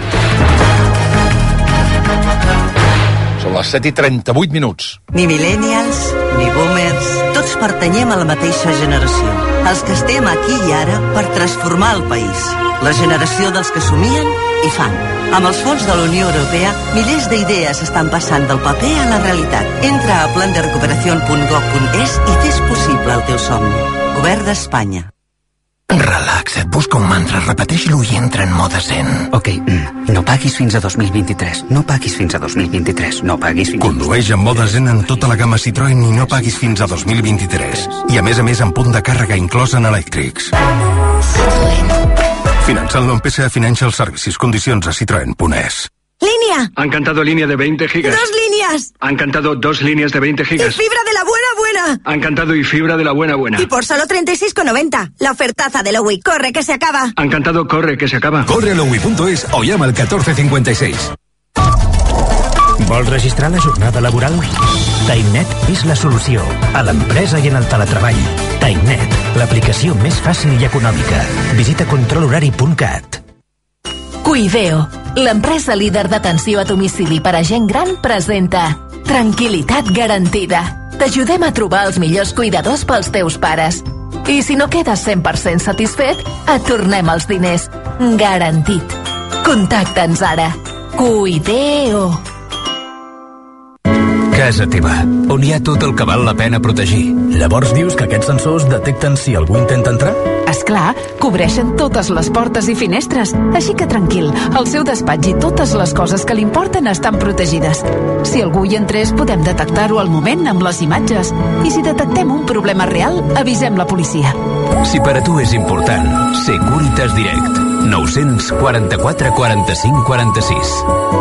Són les set i trenta-vuit minuts. Ni millennials, ni boomers, tots pertanyem a la mateixa generació. Els que estem aquí i ara per transformar el país. La generació dels que somien i fan. Amb els fons de la Unió Europea, milers d'idees estan passant del paper a la realitat. Entra a plan de recuperación punt gov punt es i fes possible el teu somni. Govern d'Espanya. Relaxa't, busca un mantra, repeteix-lo i entra en mode zen. Ok, mm, no paguis fins a dos mil vint-i-tres, no paguis fins a dos mil vint-i-tres, no paguis fins a... Condueix en mode zen en tota la gamma Citroën i no paguis fins a dos mil vint-i-tres. I a més a més amb punt de càrrega inclòs en elèctrics. Finançant-lo en P S A Financial Services, condicions a citroen punt es. ¡Línea! Han cantado línea de veinte gigas. ¡Dos líneas! Han cantado dos líneas de veinte gigas. ¡Y fibra de la buena buena! Han cantado y fibra de la buena buena. Y por solo treinta y seis con noventa. La ofertaza de Lowy. ¡Corre, que se acaba! Han cantado corre, que se acaba. Corre a lowy punto es o llama al catorce cincuenta y seis. Vols registrar la jornada laboral? TimeNet és la solució a l'empresa i en el teletreball. TimeNet, l'aplicació més fàcil i econòmica. Visita control horari punt cat. Cuideo, l'empresa líder d'atenció a domicili per a gent gran, presenta Tranquilitat garantida. T'ajudem a trobar els millors cuidadors pels teus pares. I si no quedes cent per cent satisfet, et tornem els diners. Garantit. Contacta'ns ara. Cuideo. Casa teva, on hi ha tot el que val la pena protegir. Llavors dius que aquests sensors detecten si algú intenta entrar? Esclar, cobreixen totes les portes i finestres, així que tranquil, el seu despatx i totes les coses que li importen estan protegides. Si algú hi entrés, podem detectar-ho al moment amb les imatges. I si detectem un problema real, avisem la policia. Si per a tu és important, Securitas Direct. nou quaranta-quatre quaranta-cinc quaranta-sis.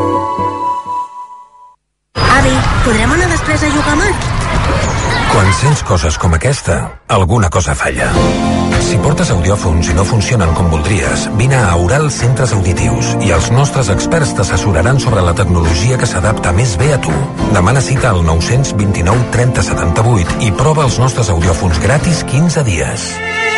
Avi, podrem anar després a jugar a mar? Quan sents coses com aquesta, alguna cosa falla. Si portes audiòfons i no funcionen com voldries, vine a Aural Centres Auditius i els nostres experts t'assessoraran sobre la tecnologia que s'adapta més bé a tu. Demana cita al nou dos nou trenta setanta-vuit i prova els nostres audiòfons gratis quinze dies.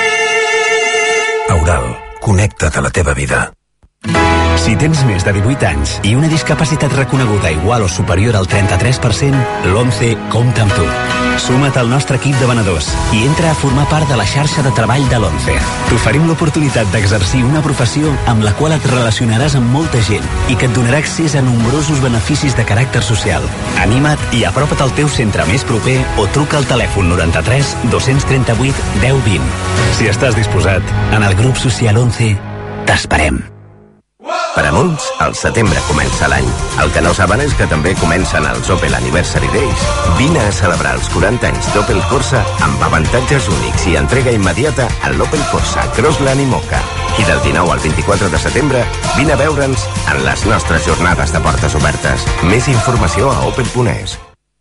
Aural, connecta't a la teva vida. Si tens més de divuit anys i una discapacitat reconeguda igual o superior al trenta-tres per cent, l'ONCE compta amb tu. Suma't al nostre equip de venedors i entra a formar part de la xarxa de treball de l'ONCE. T'oferim l'oportunitat d'exercir una professió amb la qual et relacionaràs amb molta gent i que et donarà accés a nombrosos beneficis de caràcter social. Anima't i apropa't al teu centre més proper o truca al telèfon noranta-tres dos trenta-vuit deu vint. Si estàs disposat, en el grup social ONCE t'esperem. Per a molts, el setembre comença l'any. El que no saben és que també comencen els Opel Anniversary Days. Vine a celebrar els quaranta anys d'Opel Corsa amb avantatges únics i entrega immediata a l'Opel Corsa, Crossland i Moka. I del dinou al vint-i-quatre de setembre, vine a veure'ns en les nostres jornades de portes obertes. Més informació a opel punt es.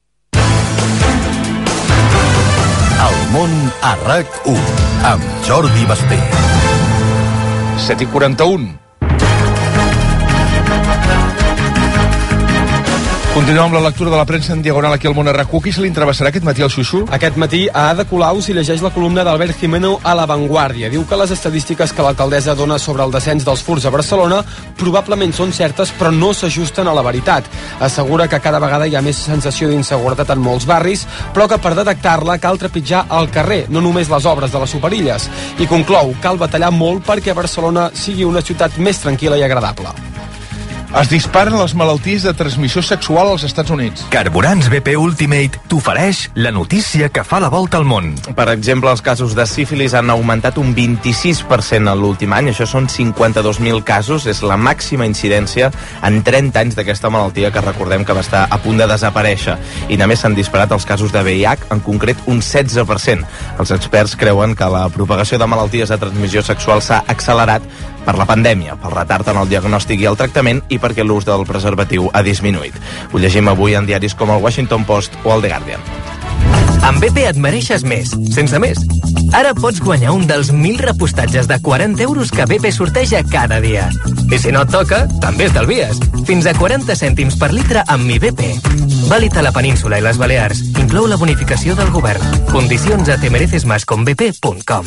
El món a RAC u, amb Jordi Basté. set i quaranta-un. Continuem amb la lectura de la premsa en diagonal aquí al món a RAC u. Qui se li entrevessarà aquest matí al Xuxu? Aquest matí a Ada Colau s'hi llegeix la columna d'Albert Jimeno a La Vanguardia. Diu que les estadístiques que l'alcaldessa dona sobre el descens dels furts a Barcelona probablement són certes però no s'ajusten a la veritat. Assegura que cada vegada hi ha més sensació d'inseguretat en molts barris, però que per detectar-la cal trepitjar al carrer, no només les obres de les superilles. I conclou, cal batallar molt perquè Barcelona sigui una ciutat més tranquil·la i agradable. Es disparen les malalties de transmissió sexual als Estats Units. Carburants B P Ultimate t'ofereix la notícia que fa la volta al món. Per exemple, els casos de sífilis han augmentat un vint-i-sis per cent en l'últim any. Això són cinquanta-dos mil casos. És la màxima incidència en trenta anys d'aquesta malaltia, que recordem que va estar a punt de desaparèixer. I només s'han disparat els casos de V I H, en concret un setze per cent. Els experts creuen que la propagació de malalties de transmissió sexual s'ha accelerat per la pandèmia, pel retard en el diagnòstic i el tractament i perquè l'ús del preservatiu ha disminuït. Ho llegim avui en diaris com el Washington Post o el The Guardian. Amb B P et mereixes més, sense més. Ara pots guanyar un dels mil repostatges de quaranta euros que B P sorteja cada dia. I si no et toca, també estalvies. Fins a quaranta cèntims per litre amb Mi B P. Vàlid a la península i les Balears. Inclou la bonificació del govern. Condicions a te mereces más con b p punt com.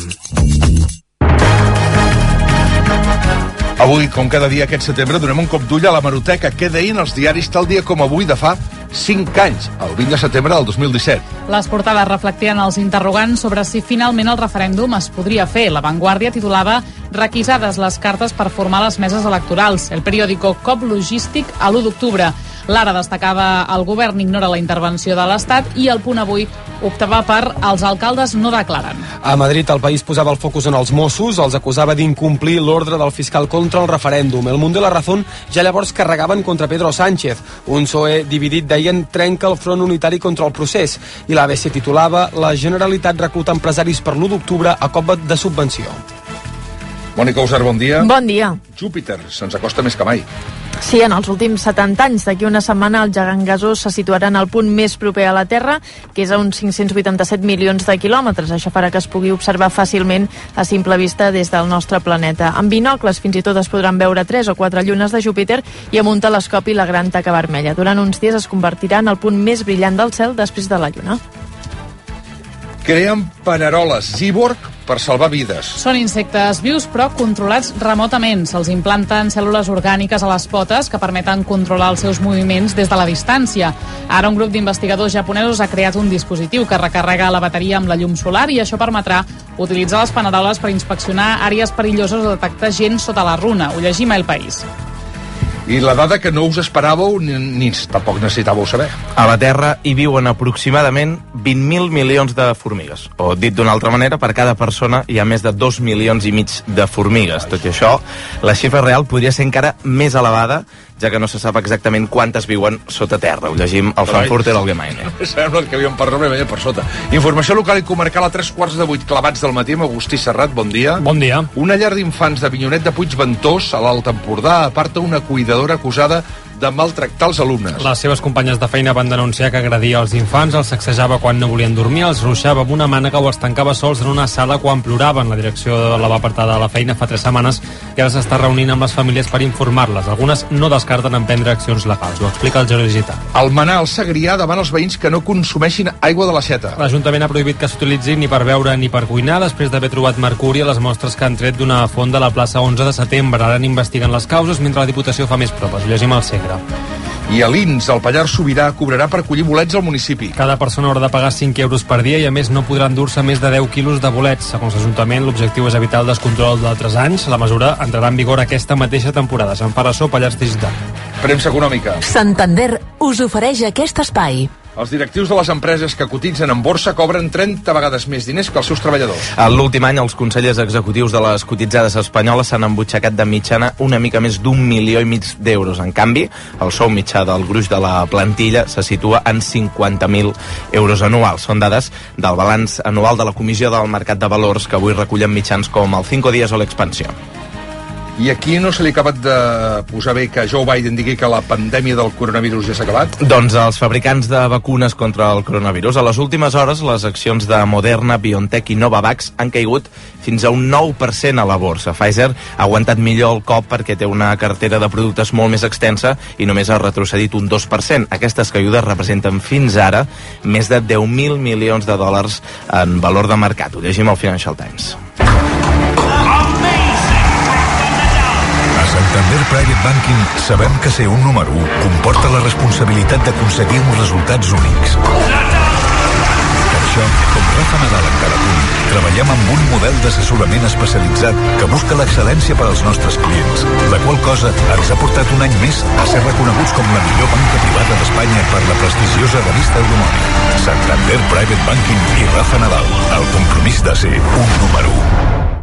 Avui, com cada dia aquest setembre, donem un cop d'ull a la hemeroteca. Què deien els diaris tal dia com avui de fa cinc anys, el vint de setembre del dos mil disset. Les portades reflectien els interrogants sobre si finalment el referèndum es podria fer. La Vanguardia titulava "Requisades les cartes per formar les meses electorals". El periòdico "Cop logístic a l'u d'octubre". L'Ara destacava "El govern ignora la intervenció de l'Estat" i El Punt Avui optava per "Els alcaldes no declaren". A Madrid el País posava el focus en els Mossos, els acusava d'incomplir l'ordre del fiscal contra el referèndum. El Mundo i la Razón ja llavors carregaven contra Pedro Sánchez. Un P S O E dividit, deien, trenca el front unitari contra el procés. I l'A B C titulava "La Generalitat recluta empresaris per l'u d'octubre a cop de subvenció". Mònica Usar, bon dia. Bon dia. Júpiter se'ns acosta més que mai. Sí, en els últims setanta anys, d'aquí una setmana el gegant gasós se situarà en el punt més proper a la Terra, que és a uns cinc-cents vuitanta-set milions de quilòmetres. Això farà que es pugui observar fàcilment a simple vista des del nostre planeta. Amb binocles fins i tot es podran veure tres o quatre llunes de Júpiter i amb un telescopi la gran taca vermella. Durant uns dies es convertirà en el punt més brillant del cel després de la Lluna. Creen paneroles Cyborg per salvar vides. Són insectes vius però controlats remotament. Se'ls implanten cèl·lules orgàniques a les potes que permeten controlar els seus moviments des de la distància. Ara un grup d'investigadors japonesos ha creat un dispositiu que recarrega la bateria amb la llum solar i això permetrà utilitzar les paneroles per inspeccionar àrees perilloses o detectar gent sota la runa. Ho llegim a El País. I la dada que no us esperàveu ni, ni tampoc necessitàveu saber. A la Terra hi viuen aproximadament vint mil milions de formigues. O, dit d'una altra manera, per cada persona hi ha més de dos milions i mig de formigues. Tot i això, la xifra real podria ser encara més elevada, ja que no se sap exactament quantes viuen sota terra. Ho llegim al Frankfurter Allgemeine. Sembla que viuen per sobre i per sota. Informació local i comarcal a tres quarts de vuit clavats del matí amb Agustí Serrat, bon dia. Bon dia. Una llar d'infants de Vinyonet de Puigventós, a l'Alt Empordà, aparta una cuidadora acusada de maltractar els alumnes. Les seves companyes de feina van denunciar que agredia els infants, els sacsejava quan no volien dormir, els ruixava amb una mànega o els tancava sols en una sala quan ploraven. La direcció la va apartar de la feina fa tres setmanes i ara s'està reunint amb les famílies per informar-les. Algunes no descarten emprendre accions legals. Ho explica el Jordi Gità. El Manà, el Segrià, davant els veïns que no consumeixin aigua de l'aixeta. L'Ajuntament ha prohibit que s'utilitzi ni per beure ni per cuinar després d'haver trobat mercuri a les mostres que han tret d'una font de la plaça onze de setembre. Ara investiguen les causes mentre la Diputació fa més proves. Ho llegim al Segre. I a l'I N S, el Pallars Sobirà, cobrarà per collir bolets al municipi. Cada persona haurà de pagar cinc euros per dia i a més no podran dur-se més de deu quilos de bolets. Segons l'Ajuntament, l'objectiu és evitar el descontrol d'altres anys. La mesura entrarà en vigor aquesta mateixa temporada. Sant Parassó, Pallars Digital. Premsa econòmica. Santander us ofereix aquest espai. Els directius de les empreses que cotitzen en borsa cobren trenta vegades més diners que els seus treballadors. En l'últim any, els consellers executius de les cotitzades espanyoles s'han embutxacat de mitjana una mica més d'un milió i mig d'euros. En canvi, el sou mitjà del gruix de la plantilla se situa en cinquanta mil euros anuals. Són dades del balanç anual de la Comissió del Mercat de Valors, que avui recullen mitjans com el Cinco Días o l'Expansió. I aquí no se li ha acabat de posar bé que Joe Biden digui que la pandèmia del coronavirus ja s'ha acabat? Doncs els fabricants de vacunes contra el coronavirus. A les últimes hores, les accions de Moderna, BioNTech i Novavax han caigut fins a un nou per cent a la borsa. Pfizer ha aguantat millor el cop perquè té una cartera de productes molt més extensa i només ha retrocedit un dos per cent. Aquestes caigudes representen fins ara més de deu mil milions de dòlars en valor de mercat. Ho llegim al Financial Times. Santander Private Banking sabem que ser un número u comporta la responsabilitat d'aconseguir uns resultats únics. Per això, com Rafa Nadal en cada punt, treballem amb un model d'assessorament especialitzat que busca l'excel·lència per als nostres clients, la qual cosa ens ha portat un any més a ser reconeguts com la millor banca privada d'Espanya per la prestigiosa revista Euromonitor. Santander Private Banking i Rafa Nadal, el compromís de ser un número u.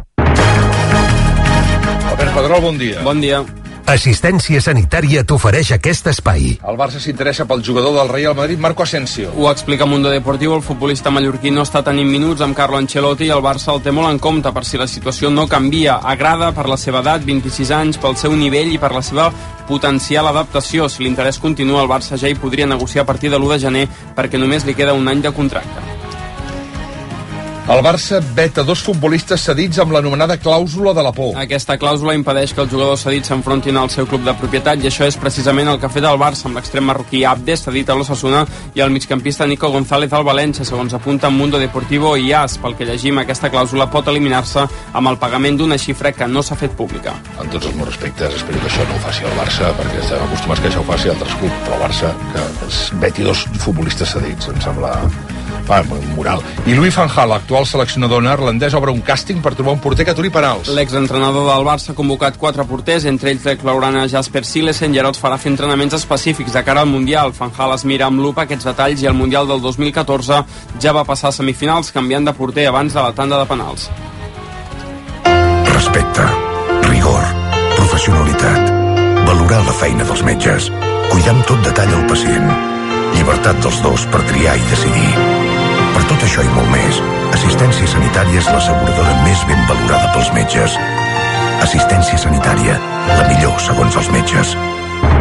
Albert Pedrol, bon dia. Bon dia. Assistència Sanitària t'ofereix aquest espai. El Barça s'interessa pel jugador del Real Madrid, Marco Asensio. Ho explica Mundo Deportivo. El futbolista mallorquí no està tenint minuts amb Carlo Ancelotti i el Barça el té molt en compte per si la situació no canvia. Agrada per la seva edat, vint-i-sis anys, pel seu nivell i per la seva potencial adaptació. Si l'interès continua, el Barça ja hi podria negociar a partir de l'u de gener perquè només li queda un any de contracte. El Barça veta dos futbolistes cedits amb l'anomenada clàusula de la por. Aquesta clàusula impedeix que els jugadors cedits s'enfrontin al seu club de propietat i això és precisament el que ha fet el Barça amb l'extrem marroquí Abdes, cedit a l'Osasuna, i el migcampista Nico González al València, segons apunta en Mundo Deportivo i A S. Pel que llegim, aquesta clàusula pot eliminar-se amb el pagament d'una xifra que no s'ha fet pública. En tots els meus respectes, espero que això no ho faci el Barça, perquè estem acostumats que això ho faci altres clubs, però el Barça que es veti dos futbolistes cedits, em sembla... Ah, moral. I Louis van Gaal, l'actual seleccionador neerlandès, obre un càsting per trobar un porter que aturi penals. L'exentrenador del Barça ha convocat quatre porters, entre ells declararan a Jasper Silesen, i ara els farà fer entrenaments específics de cara al Mundial. Van Gaal es mira amb lupa aquests detalls i el Mundial del dos mil catorze ja va passar a semifinals canviant de porter abans de la tanda de penals. Respecte, rigor, professionalitat, valorar la feina dels metges, cuidar amb tot detall el pacient, llibertat dels dos per triar i decidir. Per tot això i molt més, Assistència Sanitària és l'asseguradora més ben valorada pels metges. Assistència Sanitària, la millor segons els metges.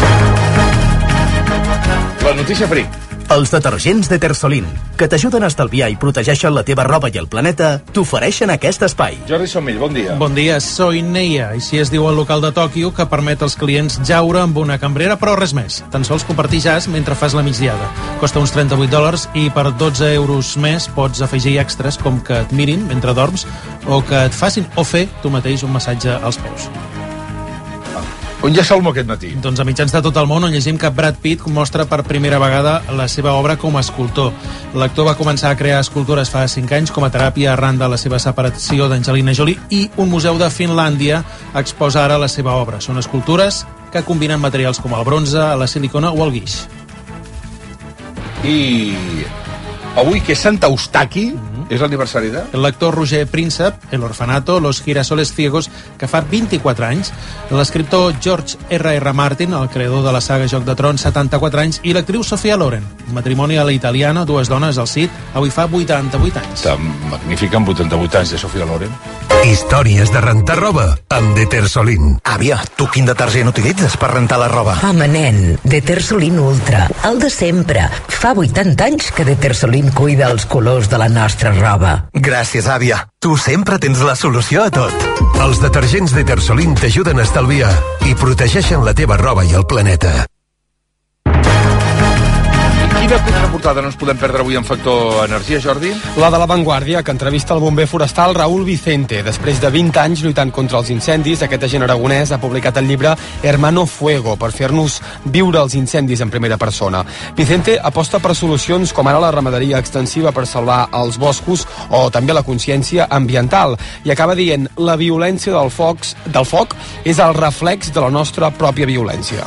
La notícia fric. Els detergents de Tersolin, que t'ajuden a estalviar i protegeixen la teva roba i el planeta, t'ofereixen aquest espai. Jordi Sommill, bon dia. Bon dia, soy Neia, així es diu el local de Tòquio, que permet als clients jaure amb una cambrera, però res més. Tan sols compartir jazz mentre fas la migdiada. Costa uns trenta-vuit dòlars i per dotze euros més pots afegir extras com que et mirin mentre dorms o que et facin o fer tu mateix un massatge als peus. On hi ha Salmo aquest matí? Doncs a mitjans de tot el món, on llegim que Brad Pitt mostra per primera vegada la seva obra com a escultor. L'actor va començar a crear escultures fa cinc anys com a teràpia arran de la seva separació d'Angelina Jolie i un museu de Finlàndia exposa ara la seva obra. Són escultures que combinen materials com el bronze, la silicona o el guix. I avui, que és Sant Eustaqui, és l'aniversari de... L'actor Roger Príncep, El orfanato, Los girasoles ciegos, que fa vint-i-quatre anys, l'escriptor George R R Martin, el creador de la saga Joc de Trons, setanta-quatre anys, i l'actriu Sofia Loren, matrimoni a la italiana, dues dones al C I D, avui fa vuitanta-vuit anys. Tan magnífica, amb vuitanta-vuit anys, de Sofia Loren. Històries de rentar roba amb Detersolin. Àvia, tu quin detergent utilitzes per rentar la roba? Home, nen, Detersolin Ultra, el de sempre. Fa vuitanta anys que Detersolin cuida els colors de la nostra roba. Gràcies, àvia. Tu sempre tens la solució a tot. Els detergents Detersolin t'ajuden a estalviar i protegeixen la teva roba i el planeta. Quina contraportada no ens podem perdre avui en Factor Energia, Jordi? La de La Vanguardia, que entrevista el bomber forestal Raúl Vicente. Després de vint anys lluitant contra els incendis, aquest agent aragonès ha publicat el llibre Hermano Fuego, per fer-nos viure els incendis en primera persona. Vicente aposta per solucions com ara la ramaderia extensiva per salvar els boscos o també la consciència ambiental. I acaba dient, la violència del foc, del foc és el reflex de la nostra pròpia violència.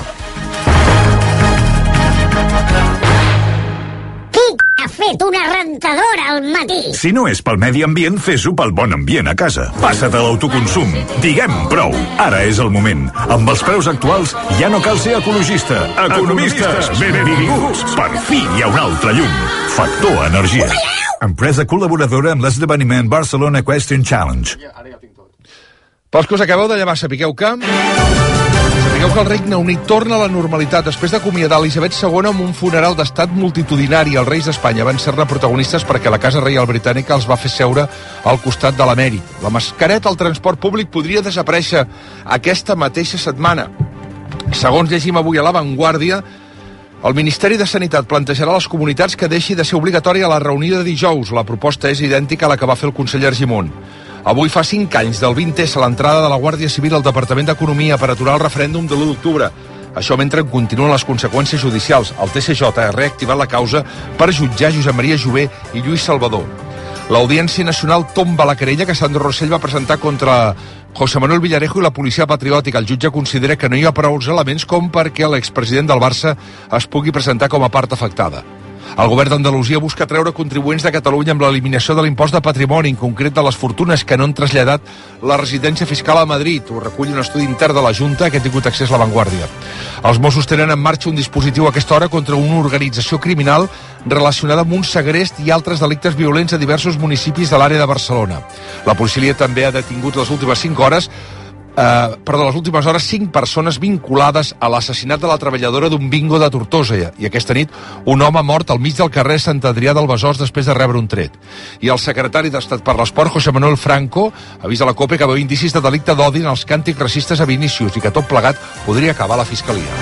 Ha fet una rentadora al matí. Si no és pel medi ambient, fes-ho pel bon ambient a casa. Passa't a l'autoconsum. Diguem prou. Ara és el moment. Amb els preus actuals ja no cal ser ecologista. Economistes, benvinguts. Per fi hi ha un altre llum. Factor Energia. Empresa col·laboradora amb l'esdeveniment Barcelona Equestrian Challenge. Pels que us acabeu de llevar, sapigueu que... Sapigueu que el Regne Unit torna a la normalitat després d'acomiadar Elisabet segona amb un funeral d'estat multitudinari. Els reis d'Espanya van ser-ne protagonistes perquè la Casa Reial Britànica els va fer seure al costat de l'emèrit. La mascareta al transport públic podria desaparèixer aquesta mateixa setmana. Segons llegim avui a La Vanguardia, el Ministeri de Sanitat plantejarà a les comunitats que deixi de ser obligatòria la reunió de dijous. La proposta és idèntica a la que va fer el conseller Argimon. Avui fa cinc anys del vint S a l'entrada de la Guàrdia Civil al Departament d'Economia per aturar el referèndum de l'u d'octubre. Això mentre continuen les conseqüències judicials. El T C J ha reactivat la causa per jutjar Josep Maria Jové i Lluís Salvador. L'Audiència Nacional tomba la querella que Sandro Rossell va presentar contra José Manuel Villarejo i la policia patriòtica. El jutge considera que no hi ha prou elements com perquè l'expresident del Barça es pugui presentar com a part afectada. El govern d'Andalusia busca treure contribuents de Catalunya amb l'eliminació de l'impost de patrimoni, en concret de les fortunes que no han traslladat la residència fiscal a Madrid. Ho recull un estudi intern de la Junta que ha tingut accés a La Vanguardia. Els Mossos tenen en marxa un dispositiu a aquesta hora contra una organització criminal relacionada amb un segrest i altres delictes violents a diversos municipis de l'àrea de Barcelona. La policia també ha detingut les últimes cinc hores Uh, perdó, les últimes hores, cinc persones vinculades a l'assassinat de la treballadora d'un bingo de Tortosa. I aquesta nit, un home mort al mig del carrer Sant Adrià del Besòs després de rebre un tret. I el secretari d'Estat per l'Esport, José Manuel Franco, avisa a la COPE que veu indicis de delicte d'odi en els càntics racistes a Vinícius i que tot plegat podria acabar a la Fiscalia.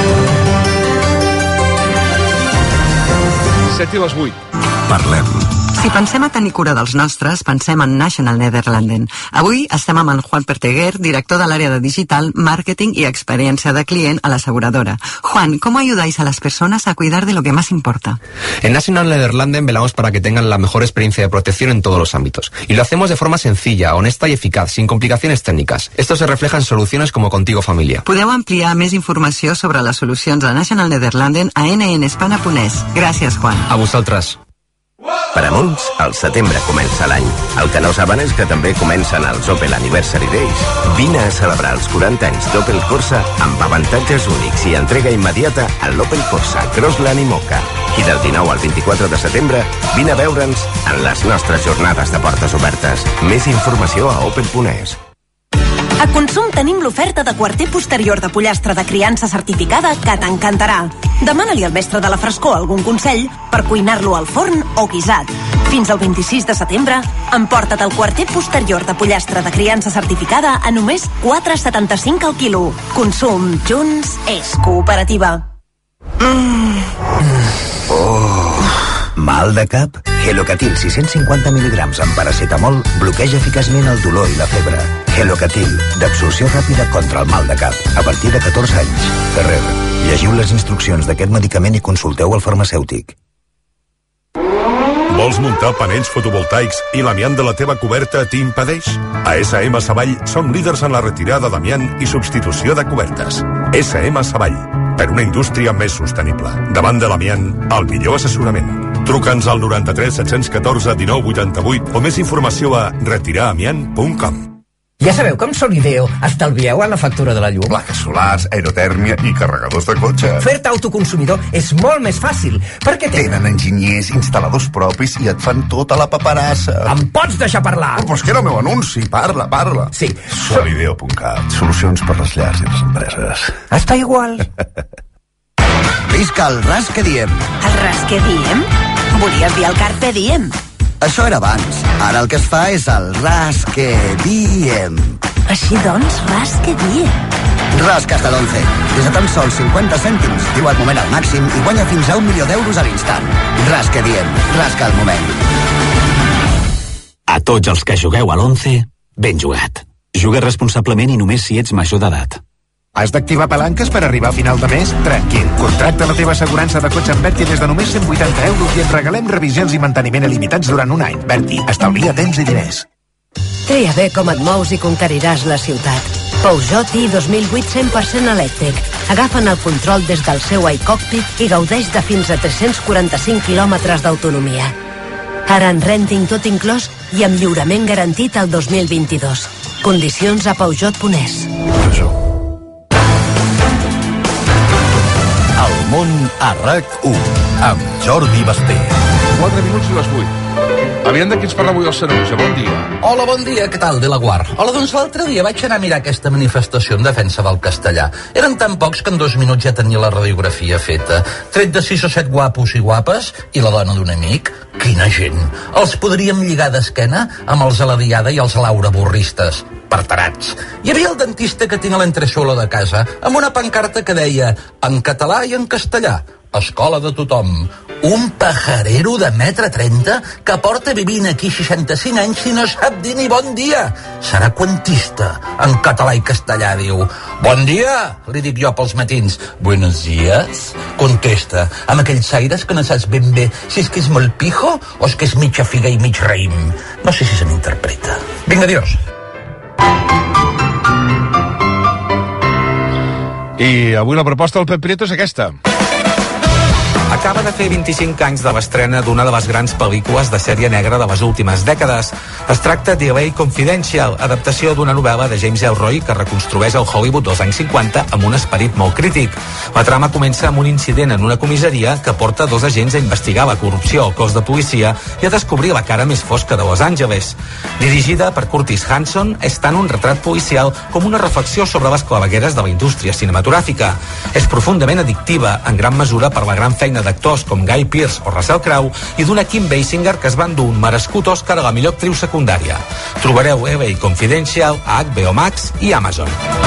set i les vuit. Parlem. Si pensem a tenir cura dels nostres, pensem en National Nederlanden. Avui estem amb en Juan Perteguer, director de l'àrea de Digital, Marketing y Experiencia de Client a la aseguradora. Juan, ¿cómo ayudáis a las personas a cuidar de lo que más importa? En National Nederlanden velamos para que tengan la mejor experiencia de protección en todos los ámbitos. Y lo hacemos de forma sencilla, honesta y eficaz, sin complicaciones técnicas. Esto se refleja en soluciones como Contigo Familia. Podeu ampliar més informació sobre les solucions de National Nederlanden a ene ene hispana punt es. Gràcies, Juan. A vosaltres. Per a molts, el setembre comença l'any. El que no saben és que també comencen els Opel Anniversary Days. Vine a celebrar els quaranta anys d'Opel Corsa amb avantatges únics i entrega immediata a l'Opel Corsa, Crossland i Moka. I del dinou al vint-i-quatre de setembre, vine a veure'ns en les nostres jornades de portes obertes. Més informació a opel punt es. A Consum tenim l'oferta de quarter posterior de pollastre de criança certificada que t'encantarà. Demana-li al mestre de la frescor algun consell per cuinar-lo al forn o guisat. Fins al vint-i-sis de setembre, emporta't el quartet posterior de pollastre de criança certificada a només quatre coma setanta-cinc al quilo. Consum Junts és cooperativa. Mm. Oh. Mal de cap? Helocatil sis-cents cinquanta mil·ligrams amb paracetamol bloqueja eficaçment el dolor i la febre. Helocatil, d'absorció ràpida contra el mal de cap. A partir de catorze anys. Ferrer, llegiu les instruccions d'aquest medicament i consulteu el farmacèutic. Vols muntar panells fotovoltaics i l'amiant de la teva coberta t'impedeix? A S M Savall som líders en la retirada d'amiant i substitució de cobertes. S M Savall, per una indústria més sostenible. Davant de l'amiant, el millor assessorament. Truca'ns al noranta-tres set-cents catorze dinou vuitanta-vuit o més informació a retiraramiant punt com. Ja sabeu com Solideo estalvieu en la factura de la llum? Plaques solars, aerotèrmia i carregadors de cotxe. Fer-te autoconsumidor és molt més fàcil, perquè tenen enginyers, instal·ladors propis i et fan tota la paperassa. Em pots deixar parlar? Oh, però és que era el meu anunci, parla, parla. Sí. Solideo punt cat, solucions per les llars i les empreses. Està igual. Visca el Ras que diem. El Ras que diem? Volies dir el Carpe Diem? Això era abans. Ara el que es fa és el Ras que diem. Així doncs, Ras que diem. Rasca hasta l'onze. Des de tan sols cinquanta cèntims. Viu el moment al màxim i guanya fins a un milió d'euros a l'instant. Ras que diem. Rasca el moment. A tots els que jugueu a l'onze, ben jugat. Juga responsablement i només si ets major d'edat. Has d'activar palanques per arribar a final de mes? Tranquil, contracta la teva assegurança de cotxe amb Berti des de només cent vuitanta euros i et regalem revisions i manteniment il·limitats durant un any. Berti, estalvia temps i diners. Tria bé com et mous i conqueriràs la ciutat. Peugeot i dos mil vuit cent per cent elèctric. Agafen el control des del seu iCockpit i gaudeix de fins a tres-cents quaranta-cinc quilòmetres d'autonomia. Ara en renting tot inclòs i amb lliurament garantit al dos mil vint-i-dos. Condicions a peugeot punt es. Peugeot. El món a RAC u amb Jordi Basté. quatre minuts i les vuit. Aviam de qui ens parla avui el Sanuja. Bon dia. Hola, bon dia. Què tal, de la Guar? Hola, doncs l'altre dia vaig anar a mirar aquesta manifestació en defensa del castellà. Eren tan pocs que en dos minuts ja tenia la radiografia feta. Tret de sis o set guapos i guapes i la dona d'un amic. Quina gent. Els podríem lligar d'esquena amb els a la Diada i els Laura Borristes. Per tarats. Hi havia el dentista que tinc a l'entresolo de casa amb una pancarta que deia en català i en castellà. Escola de tothom. Un pajarero de metre trenta que porta vivint aquí seixanta-cinc anys i no sap dir ni bon dia. Serà quantista, en català i castellà, diu. Bon dia, li dic jo pels matins. Buenos días, contesta, amb aquells aires que no saps ben bé si és que és molt pijo o és que és mitja figa i mig raïm. No sé si se m'interpreta. Vinga, adiós. I avui la proposta del Pep Prieto és aquesta. Acaba de fer vint-i-cinc anys de l'estrena d'una de les grans pel·lícules de sèrie negra de les últimes dècades. Es tracta d'L A Confidential, adaptació d'una novel·la de James Ellroy que reconstrueix el Hollywood dels anys cinquanta amb un esperit molt crític. La trama comença amb un incident en una comissaria que porta dos agents a investigar la corrupció al cos de policia i a descobrir la cara més fosca de Los Angeles. Dirigida per Curtis Hanson, és tant un retrat policial com una reflexió sobre les clavegueres de la indústria cinematogràfica. És profundament addictiva, en gran mesura per la gran feina d'actors com Guy Pearce o Russell Crowe i d'una Kim Basinger que es va endur un merescut Oscar a la millor actriu secundària. Trobareu L A Confidential a H B O Max i Amazon.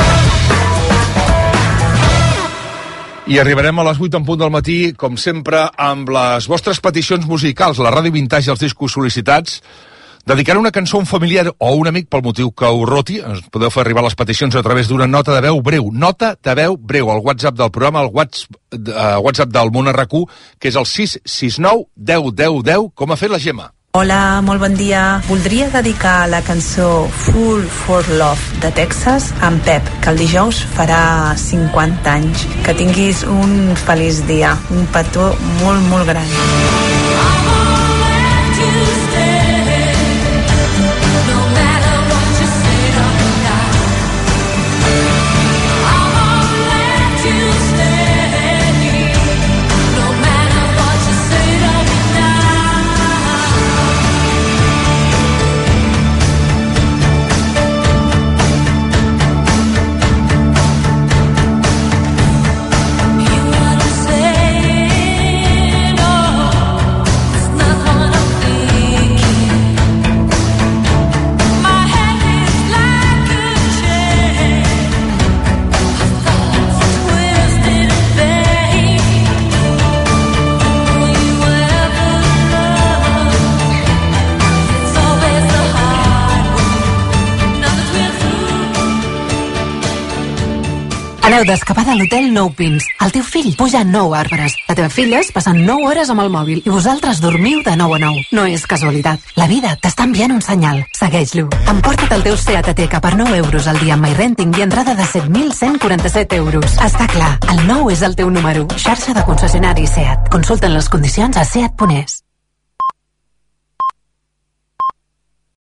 I arribarem a les vuit en punt del matí, com sempre, amb les vostres peticions musicals, la Ràdio Vintage i els discos sol·licitats. Dedicar una cançó a un familiar o a un amic pel motiu que ho roti. Ens podeu fer arribar les peticions a través d'una nota de veu breu. Nota de veu breu al WhatsApp del programa, al WhatsApp del Món R Q, que és el sis sis nou deu deu deu, com ha fet la Gemma. Hola, molt bon dia. Voldria dedicar la cançó Full for Love de Texas a en Pep, que el dijous farà cinquanta anys. Que tinguis un feliç dia. Un petó molt, molt gran. Say Aneu d'escapada a l'hotel Nou Pins. El teu fill puja nou arbres. La teva filla es passen nou hores amb el mòbil i vosaltres dormiu de nou a nou. No és casualitat. La vida t'està enviant un senyal. Segueix-lo. Emporta't el teu Seat Ateca per nou euros al dia amb MyRenting i entrada de set mil cent quaranta-set euros. Està clar, el nou és el teu número. Xarxa de concessionaris Seat. Consulten les condicions a seat punt es.